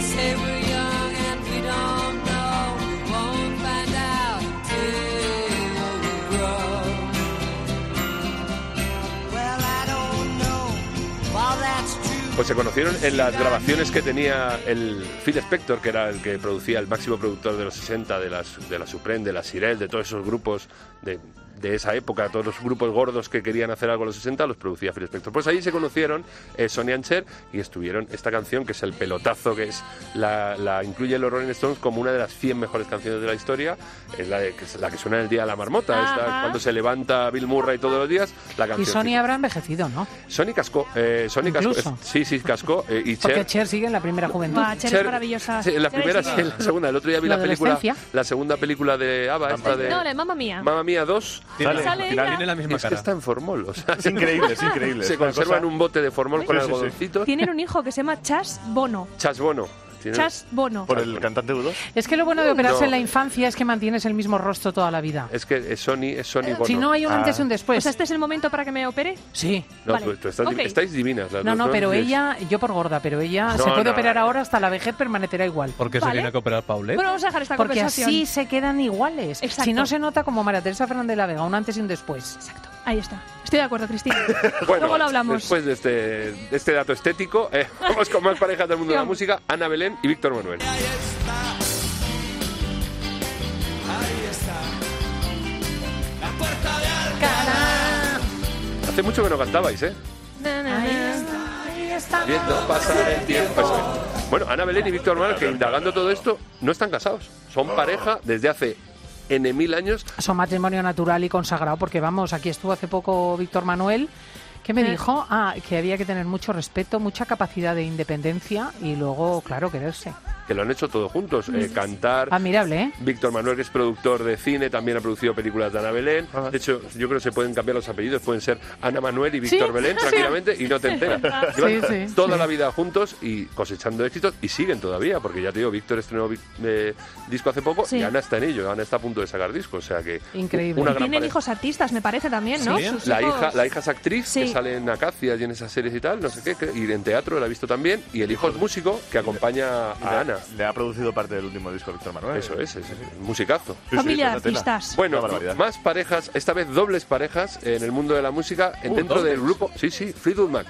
Pues se conocieron en las grabaciones que tenía el Phil Spector, que era el que producía, el máximo productor de los 60, de la Supreme, de la Sirel, de todos esos grupos de esa época, todos los grupos gordos que querían hacer algo en los 60, los producía Phil Spector. Pues ahí se conocieron Sonny and Cher y estuvieron esta canción, que es el pelotazo, que es la incluye los Rolling Stones como una de las 100 mejores canciones de la historia, es la que suena el día de la marmota, esta, cuando se levanta Bill Murray todos los días, la canción. Y Sonny habrá envejecido, ¿no? Sonny cascó, sí, cascó, y porque Cher sigue en la primera juventud. Cher es maravillosa. Sí, en la primera, sí, en la segunda. El otro día vi la segunda película de ABBA, esta de... No, la de Mamma Mía. Mamma Mía 2. Tiene la misma cara. que está en formol. O sea, es increíble. Se conserva en un bote de formol con algodoncitos. Tienen un hijo que se llama Chas Bono. Chas Bono. Chas Bono. ¿Por el cantante U2? Es que lo bueno de operarse en la infancia es que mantienes el mismo rostro toda la vida. Es que es Sonny Bono. Si no hay un antes y un después. O sea, ¿este es el momento para que me opere? Sí. No, vale. tú estás, estáis divinas las dos. No, pero ella, yo por gorda, pero ella se puede operar ahora, hasta la vejez permanecerá igual. ¿Por qué se tiene que operar Paulette? Bueno, vamos a dejar esta porque conversación. Así se quedan iguales. Exacto. Si no se nota como María Teresa Fernández de la Vega, un antes y un después. Exacto. Ahí está. Estoy de acuerdo, Cristina. Bueno, luego lo hablamos. Después de este dato estético, vamos con más parejas del mundo de la música, Ana Belén y Víctor Manuel. La puerta de Alcalá. Hace mucho que no cantabais, ¿eh? Ahí está. Viendo pasar el tiempo. Bueno, Ana Belén y Víctor Manuel, que indagando todo esto, no están casados. Son pareja desde hace N mil años. Son matrimonio natural y consagrado, porque vamos, aquí estuvo hace poco Víctor Manuel, que me dijo que había que tener mucho respeto, mucha capacidad de independencia y luego, claro, quererse. Que lo han hecho todos juntos, cantar. Admirable, ¿eh? Víctor Manuel, que es productor de cine, también ha producido películas de Ana Belén. De hecho, yo creo que se pueden cambiar los apellidos, pueden ser Ana Manuel y Víctor Belén tranquilamente y no te enteras. Llevan toda la vida juntos y cosechando éxitos y siguen todavía, porque ya te digo, Víctor estrenó disco hace poco y Ana está en ello, Ana está a punto de sacar disco, o sea que... Increíble. Una y tienen hijos artistas, me parece también, ¿no? Sí, la hija es actriz, que sale en Acacias y en esas series y tal, no sé qué, y en teatro la he visto también, y el hijo es músico que acompaña a Ana. Le ha producido parte del último disco de Víctor Manuel. Eso es un musicazo. Familia de artistas. Bueno, más parejas, esta vez dobles parejas en el mundo de la música, dentro del grupo, Fleetwood Mac.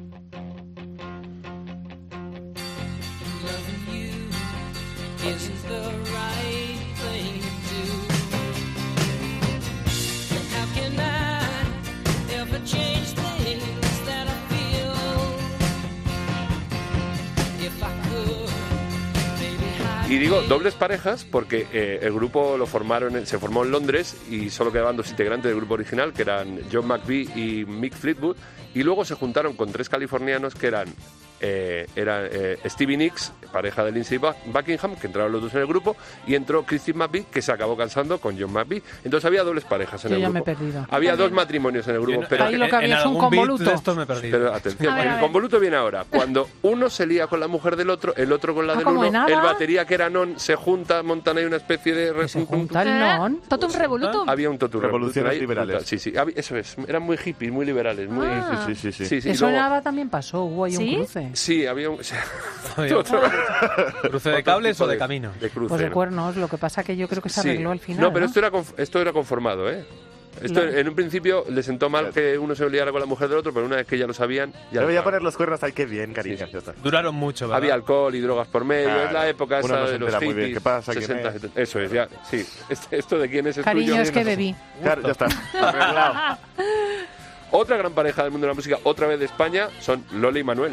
Y digo dobles parejas porque el grupo se formó en Londres y solo quedaban dos integrantes del grupo original, que eran John McVie y Mick Fleetwood, y luego se juntaron con tres californianos que eran Stevie Nicks, pareja de Lindsey Buckingham, que entraron los dos en el grupo, y entró Christine McVie, que se acabó cansando con John McVie. Entonces había dobles parejas en el grupo. Me he perdido. Había dos matrimonios en el grupo. Pero ahí lo que había es un convoluto. Pero atención, el convoluto viene ahora. Cuando uno se lía con la mujer del otro, el otro con la del uno, el batería que era non se junta, montan ahí una especie de... ¿Se junta el non? ¿Totum revolutum? Había un totum revoluciones liberales. Sí, eso es. Eran muy hippies, muy liberales. Muy... Sí. Eso en ABBA también pasó, hubo ahí un cruce. Sí, había un... ¿Cruce de cables o de camino? De cruce, pues de cuernos, lo que pasa que yo creo que se arregló al final. No, pero esto era conformado, ¿eh? Esto en un principio le sentó mal que uno se liara con la mujer del otro, pero una vez que ya lo sabían... Ya voy a poner los cuernos ahí, qué bien, cariño. Duraron mucho, ¿verdad? Había alcohol y drogas por medio, es la época esa de los hippies. Bien. ¿Qué pasa? 60, 70, eso es, ya, sí. ¿Esto de quién es? Cariño, es que bebí. Claro, ya está. Arreglado. Otra gran pareja del mundo de la música, otra vez de España, son Lola y Manuel.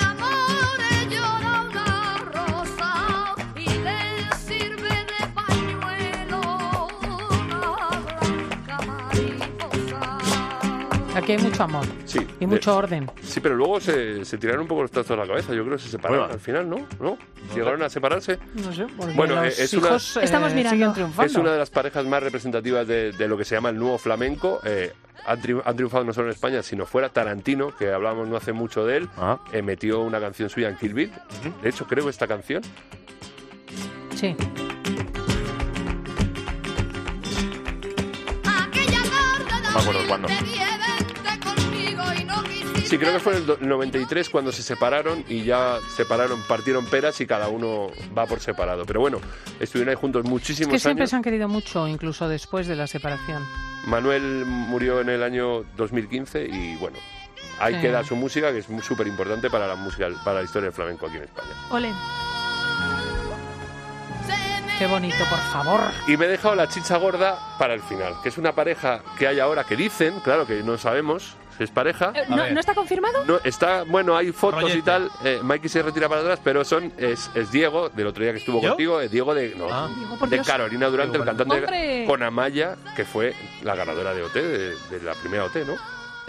Aquí hay mucho amor y mucho orden. Sí, pero luego se tiraron un poco los trazos a la cabeza. Yo creo que se separaron al final, ¿no? ¿Llegaron a separarse? No sé. Bueno, estamos mirando. Es una de las parejas más representativas de lo que se llama el nuevo flamenco. Han triunfado no solo en España, sino fuera. Tarantino, que hablábamos no hace mucho de él, metió una canción suya en Kill Bill. De hecho, creo que esta canción Sí. No me acuerdo cuándo. Sí, creo que fue en el 93 cuando se separaron y ya partieron peras y cada uno va por separado. Pero bueno, estuvieron ahí juntos muchísimos años. Es que siempre se han querido mucho, incluso después de la separación. Manuel murió en el año 2015 y bueno, ahí queda su música, que es súper importante para la música, para la historia del flamenco aquí en España. Ole. Qué bonito, por favor. Y me he dejado la chicha gorda para el final, que es una pareja que hay ahora que dicen, claro que no sabemos si es pareja. ¿No está confirmado? No, está, bueno, hay fotos Rollete. y tal. Mikey se retira para atrás, pero es Diego, del otro día que estuvo contigo, es Diego de Dios. Carolina Durante, el cantante ¡Hombre! con Amaya, que fue la ganadora de OT, de la primera OT, ¿no?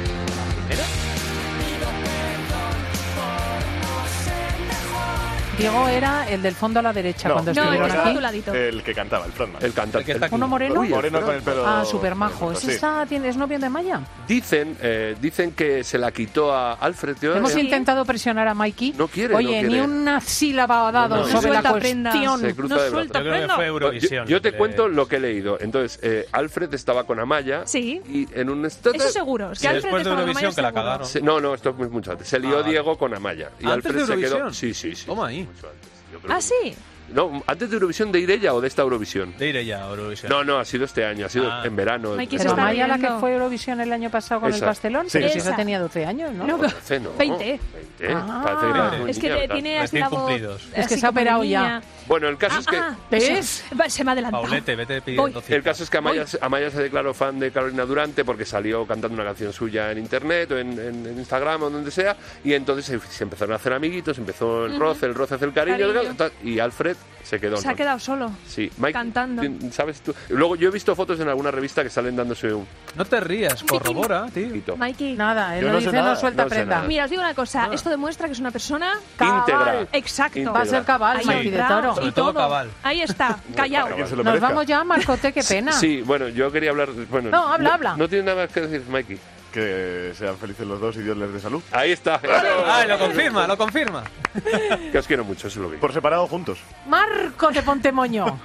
Diego era el del fondo a la derecha cuando estuvieron era aquí. El que cantaba, el frontman. El cantante. ¿Uno moreno? Moreno con el pelo... Ah, súper majo. Sí. ¿Es novio de Maya? Dicen que se la quitó a Alfred. Hemos intentado presionar a Mikey. No quiere, Oye, no quiere. ni una sílaba ha dado No sobre la suelta cuestión. Se cruza de brazos. Yo creo que fue Eurovisión. Yo te cuento lo que he leído. Entonces, Alfred estaba con Amaya. Sí. Y en un Eso seguro. Es que Alfred después de estaba con Eurovisión Amaya que la seguro. cagaron. No, esto es mucho antes. Se lió vale. Diego con Amaya. Y ¿Antes Alfred de se quedó. Eurovisión? Sí. Toma ahí. Mucho antes. Yo creo ¿Ah, que- sí? No, antes de Eurovisión de Irella o de esta Eurovisión. De iré ya a Eurovisión. No, ha sido este año, ha sido en verano. Mikey Pero se está Maya, la que riendo. fue Eurovisión el año pasado con Esa. el pastelón, Sí. pero si esa Esa. tenía 12 años, ¿no? No, 12, no. 20. 20. Ah. Parece que era muy Es que niña, ¿verdad? tiene así la Recién voz. cumplidos. Es que así se ha como de operado niña. Bueno, el caso es que... ¿Ves? Se me ha adelantado. Paulete, vete Voy. pidiendo El citas. caso es que Amaya se declaró fan de Carolina Durante porque salió cantando una canción suya en internet o en Instagram o donde sea, y entonces se empezaron a hacer amiguitos, empezó el roce hace el cariño. Y Alfred se quedó. Se ha quedado solo. Sí, Mike, Cantando. ¿sabes tú? Luego yo he visto fotos en alguna revista que salen dándose un No te rías, corrobora, tío. poquito. Mikey. Nada, él Yo no no sé dice nada, no suelta no sé prenda. nada. Mira, os digo una cosa. Esto demuestra que es una persona Íntegra. Exacto. Íntegra. Va a ser cabal, Ahí Mikey de está. Toro. Sobre Y todo todo. cabal. Ahí está, callado. Para que se lo Nos merezca. vamos ya, Marcote, qué pena. Sí, bueno, yo quería hablar... Bueno, No, habla. No tiene nada más que decir, Mikey. Que sean felices los dos y Dios les dé salud. Ahí está. ¡Ay, lo confirma! Que os quiero mucho, eso es lo que... Por separado, juntos. Marcote Pontemoño.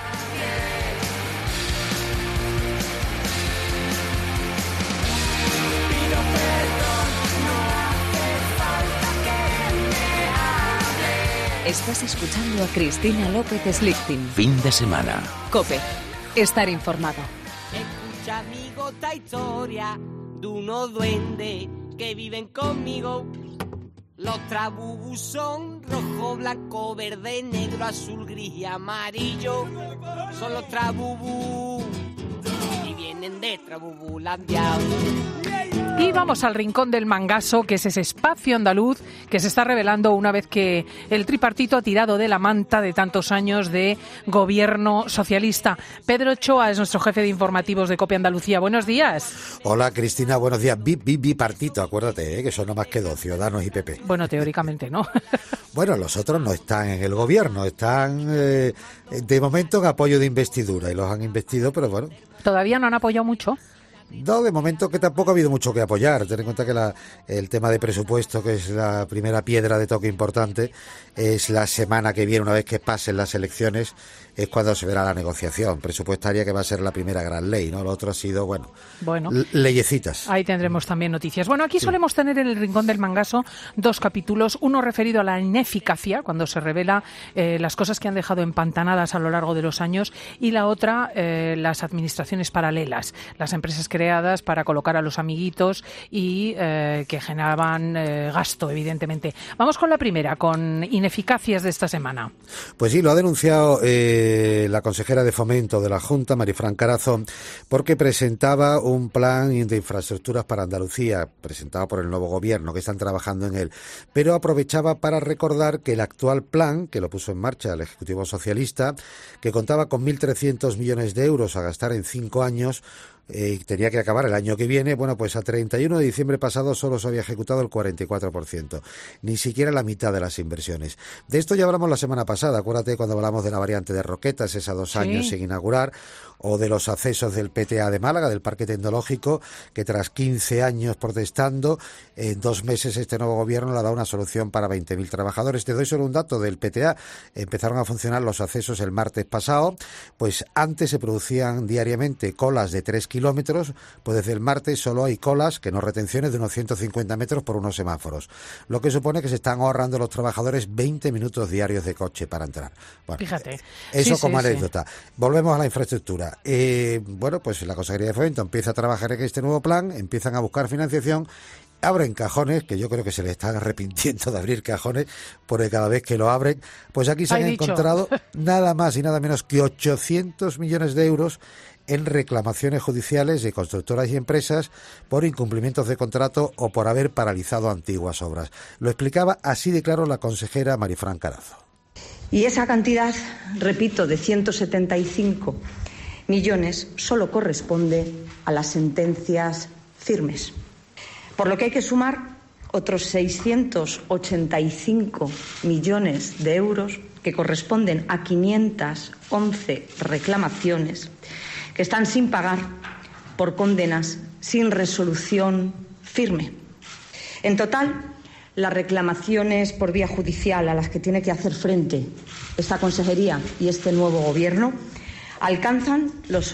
Estás escuchando a Cristina López Slichting. Fin de semana. COPE. Estar informado. Escucha, amigo, esta historia de unos duendes que viven conmigo. Los trabubus son rojo, blanco, verde, negro, azul, gris y amarillo. Son los trabubus y vienen de Trabubulandia. Y vamos al rincón del mangaso, que es ese espacio andaluz que se está revelando una vez que el tripartito ha tirado de la manta de tantos años de gobierno socialista. Pedro Ochoa es nuestro jefe de informativos de COPE Andalucía. Buenos días. Hola Cristina, buenos días. Bipartito, acuérdate, que son no más que dos, Ciudadanos y PP. Bueno, teóricamente no. Bueno, los otros no están en el gobierno, están de momento en apoyo de investidura y los han investido, pero bueno. Todavía no han apoyado mucho. No, de momento que tampoco ha habido mucho que apoyar. Ten en cuenta que el tema de presupuesto, que es la primera piedra de toque importante, es la semana que viene, una vez que pasen las elecciones, es cuando se verá la negociación presupuestaria, que va a ser la primera gran ley, ¿no? Lo otro ha sido, bueno. Leyecitas. Ahí tendremos también noticias. Bueno, aquí solemos tener en el Rincón del Mangaso dos capítulos, uno referido a la ineficacia, cuando se revela las cosas que han dejado empantanadas a lo largo de los años, y la otra, las administraciones paralelas, las empresas creadas para colocar a los amiguitos y que generaban gasto, evidentemente. Vamos con la primera, con ineficacias de esta semana. Pues sí, lo ha denunciado la consejera de Fomento de la Junta, Marifran Carazo, porque presentaba un plan de infraestructuras para Andalucía, presentado por el nuevo gobierno, que están trabajando en él, pero aprovechaba para recordar que el actual plan, que lo puso en marcha el Ejecutivo Socialista, que contaba con 1.300 millones de euros a gastar en 5 años, tenía que acabar el año que viene. Bueno, pues a 31 de diciembre pasado solo se había ejecutado el 44%, ni siquiera la mitad de las inversiones. De esto ya hablamos la semana pasada, acuérdate cuando hablamos de la variante de Roquetas, esa 2 años sin inaugurar, o de los accesos del PTA de Málaga, del Parque Tecnológico, que tras 15 años protestando, en 2 meses este nuevo gobierno le ha dado una solución para 20.000 trabajadores. Te doy solo un dato del PTA. Empezaron a funcionar los accesos el martes pasado, pues antes se producían diariamente colas de 3 kilómetros, pues desde el martes solo hay colas, que no retenciones, de unos 150 metros por unos semáforos, lo que supone que se están ahorrando los trabajadores 20 minutos diarios de coche para entrar. Bueno, fíjate. Eso como anécdota. Volvemos a la infraestructura. Bueno, pues la Consejería de Fomento empieza a trabajar en este nuevo plan, empiezan a buscar financiación, abren cajones, que yo creo que se les están arrepintiendo de abrir cajones, porque cada vez que lo abren, pues aquí se han encontrado nada más y nada menos que 800 millones de euros en reclamaciones judiciales de constructoras y empresas por incumplimientos de contrato o por haber paralizado antiguas obras. Lo explicaba así de claro la consejera Marifran Carazo. Y esa cantidad, repito, de 175 millones solo corresponde a las sentencias firmes. Por lo que hay que sumar otros 685 millones de euros que corresponden a 511 reclamaciones que están sin pagar por condenas sin resolución firme. En total, las reclamaciones por vía judicial a las que tiene que hacer frente esta consejería y este nuevo gobierno alcanzan los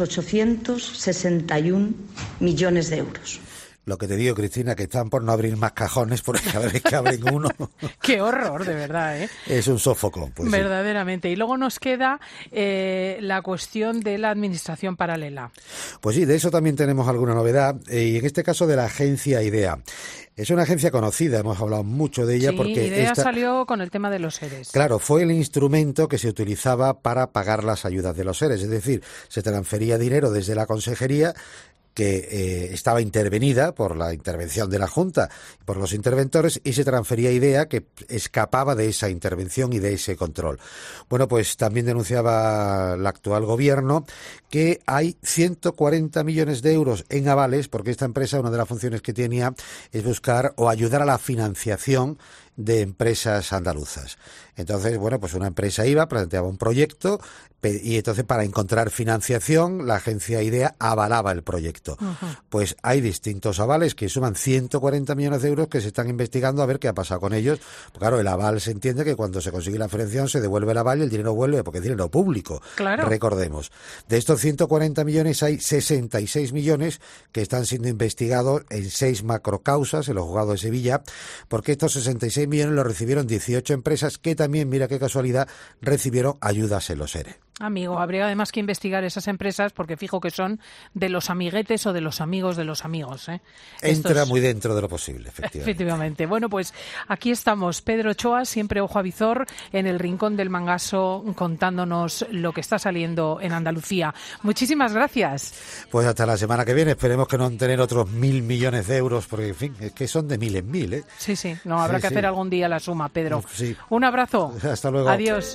861 millones de euros. Lo que te digo, Cristina, que están por no abrir más cajones, porque cada vez que abren uno... ¡Qué horror, de verdad! Es un sofocón. Pues verdaderamente. Sí. Y luego nos queda la cuestión de la administración paralela. Pues sí, de eso también tenemos alguna novedad, y en este caso de la agencia IDEA. Es una agencia conocida, hemos hablado mucho de ella. Sí, porque IDEA salió con el tema de los ERES. Claro, fue el instrumento que se utilizaba para pagar las ayudas de los ERES, es decir, se transfería dinero desde la consejería, que estaba intervenida por la intervención de la Junta, por los interventores, y se transfería a IDEA, que escapaba de esa intervención y de ese control. Bueno, pues también denunciaba el actual gobierno que hay 140 millones de euros en avales, porque esta empresa, una de las funciones que tenía es buscar o ayudar a la financiación de empresas andaluzas. Entonces, bueno, pues una empresa iba, planteaba un proyecto, y entonces para encontrar financiación la agencia IDEA avalaba el proyecto. Pues hay distintos avales que suman 140 millones de euros que se están investigando a ver qué ha pasado con ellos. Pues claro, el aval se entiende que cuando se consigue la financiación se devuelve el aval y el dinero vuelve porque es dinero público. Claro. Recordemos. De estos 140 millones hay 66 millones que están siendo investigados en 6 macrocausas en los juzgados de Sevilla, porque estos 66 millones los recibieron 18 empresas que también, mira qué casualidad, recibieron ayudas en los ERE. Amigo, habría además que investigar esas empresas porque fijo que son de los amiguetes o de los amigos de los amigos. Entra muy dentro de lo posible, efectivamente. Bueno, pues aquí estamos, Pedro Ochoa, siempre ojo a visor, en el rincón del Mangaso, contándonos lo que está saliendo en Andalucía. Muchísimas gracias. Pues hasta la semana que viene, esperemos que no tener otros 1.000 millones de euros, porque en fin, es que son de 1.000 en 1.000. Sí, no, habrá que hacer algún día la suma, Pedro. Sí. Un abrazo. Hasta luego. Adiós.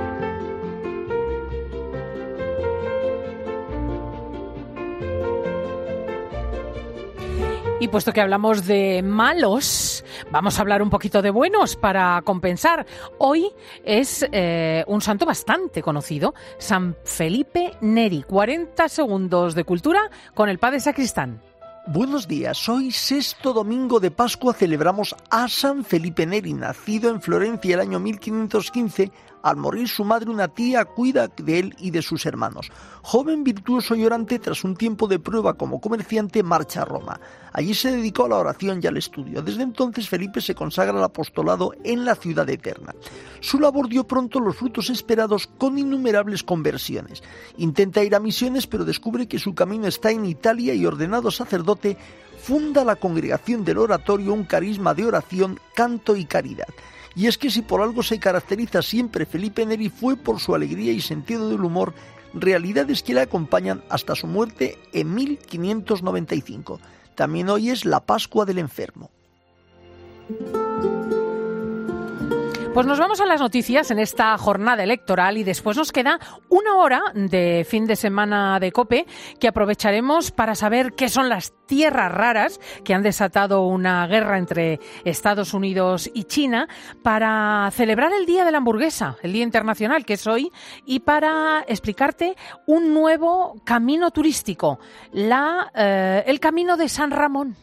Y puesto que hablamos de malos, vamos a hablar un poquito de buenos para compensar. Hoy es un santo bastante conocido, San Felipe Neri. 40 segundos de cultura con el padre Sacristán. Buenos días, hoy sexto domingo de Pascua celebramos a San Felipe Neri, nacido en Florencia el año 1515. Al morir su madre, una tía cuida de él y de sus hermanos. Joven, virtuoso y orante, tras un tiempo de prueba como comerciante, marcha a Roma. Allí se dedicó a la oración y al estudio. Desde entonces Felipe se consagra al apostolado en la ciudad eterna. Su labor dio pronto los frutos esperados con innumerables conversiones. Intenta ir a misiones, pero descubre que su camino está en Italia y, ordenado sacerdote, funda la Congregación del Oratorio, un carisma de oración, canto y caridad. Y es que si por algo se caracteriza siempre Felipe Neri fue por su alegría y sentido del humor, realidades que le acompañan hasta su muerte en 1595. También hoy es la Pascua del Enfermo. Pues nos vamos a las noticias en esta jornada electoral y después nos queda una hora de fin de semana de COPE que aprovecharemos para saber qué son las tierras raras que han desatado una guerra entre Estados Unidos y China, para celebrar el Día de la Hamburguesa, el Día Internacional que es hoy, y para explicarte un nuevo camino turístico, el Camino de San Ramón.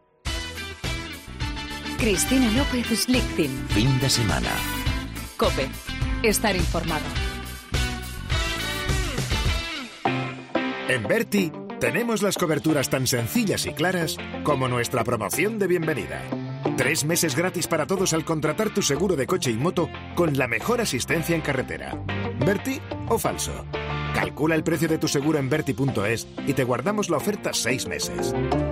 Cristina López Slichting. Fin de semana. COPE. Estar informado. En Berti tenemos las coberturas tan sencillas y claras como nuestra promoción de bienvenida. 3 meses gratis para todos al contratar tu seguro de coche y moto con la mejor asistencia en carretera. ¿Berti o falso? Calcula el precio de tu seguro en Berti.es y te guardamos la oferta 6 meses.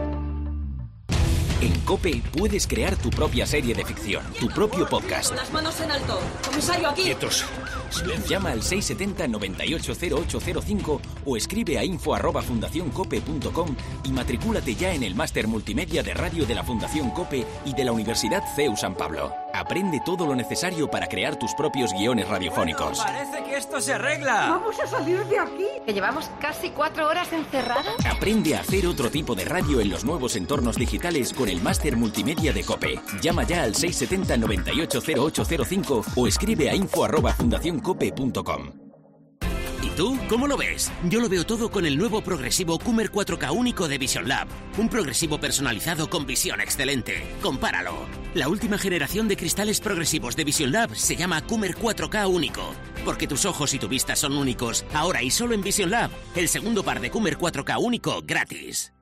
En COPE puedes crear tu propia serie de ficción, tu propio podcast. Las manos en alto. Comisario, aquí. Quietos. Llama al 670-980805 o escribe a info@fundacioncope.com y matricúlate ya en el máster multimedia de radio de la Fundación COPE y de la Universidad CEU San Pablo. Aprende todo lo necesario para crear tus propios guiones radiofónicos. Parece que esto se arregla. Vamos a salir de aquí. Que llevamos casi 4 horas encerrados. Aprende a hacer otro tipo de radio en los nuevos entornos digitales con el máster multimedia de COPE. Llama ya al 670-980805 o escribe a info@fundacioncope.com. ¿Y tú cómo lo ves? Yo lo veo todo con el nuevo progresivo Coomer 4K único de Vision Lab. Un progresivo personalizado con visión excelente. Compáralo. La última generación de cristales progresivos de Vision Lab se llama Coomer 4K único. Porque tus ojos y tu vista son únicos. Ahora y solo en Vision Lab. El segundo par de Coomer 4K único gratis.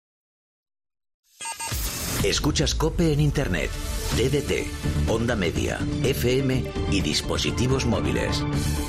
Escuchas COPE en Internet, DDT, Onda Media, FM y dispositivos móviles.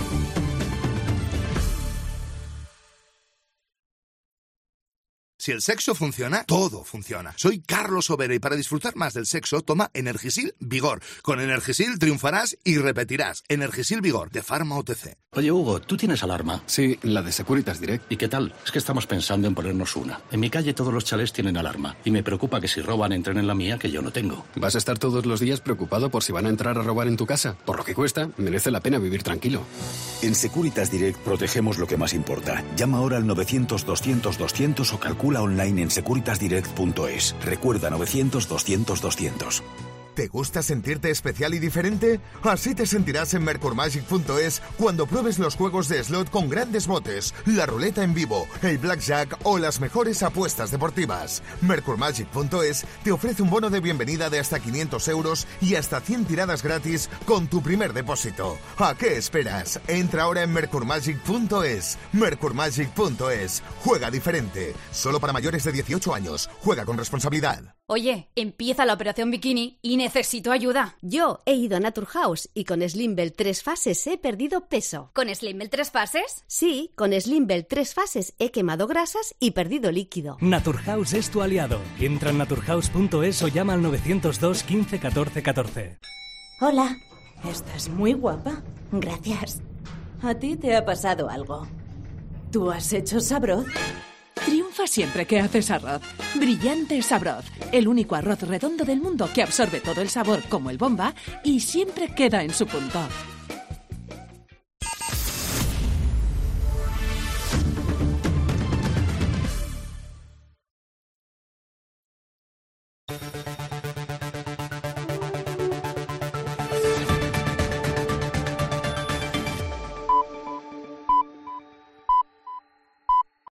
Si el sexo funciona, todo funciona. Soy Carlos Overa y para disfrutar más del sexo, toma Energisil Vigor. Con Energisil triunfarás y repetirás. Energisil Vigor, de Pharma OTC. Oye, Hugo, ¿tú tienes alarma? Sí, la de Securitas Direct. ¿Y qué tal? Es que estamos pensando en ponernos una. En mi calle todos los chalés tienen alarma. Y me preocupa que si roban entren en la mía, que yo no tengo. ¿Vas a estar todos los días preocupado por si van a entrar a robar en tu casa? Por lo que cuesta, merece la pena vivir tranquilo. En Securitas Direct protegemos lo que más importa. Llama ahora al 900-200-200 o calcula online en securitasdirect.es. Recuerda 900-200-200. ¿Te gusta sentirte especial y diferente? Así te sentirás en mercurmagic.es cuando pruebes los juegos de slot con grandes botes, la ruleta en vivo, el blackjack o las mejores apuestas deportivas. Mercurmagic.es te ofrece un bono de bienvenida de hasta 500 euros y hasta 100 tiradas gratis con tu primer depósito. ¿A qué esperas? Entra ahora en mercurmagic.es. Mercurmagic.es. Juega diferente. Solo para mayores de 18 años. Juega con responsabilidad. Oye, empieza la operación bikini y necesito ayuda. Yo he ido a Naturhaus y con Slimbell 3 fases he perdido peso. ¿Con Slimbell 3 fases? Sí, con Slimbell 3 fases he quemado grasas y perdido líquido. Naturhaus es tu aliado. Entra en naturhaus.es o llama al 902 15 14 14. Hola, estás muy guapa. Gracias. ¿A ti te ha pasado algo? ¿Tú has hecho Sabroz? Triunfa siempre que haces arroz. Brillante Sabroz, el único arroz redondo del mundo que absorbe todo el sabor como el Bomba y siempre queda en su punto.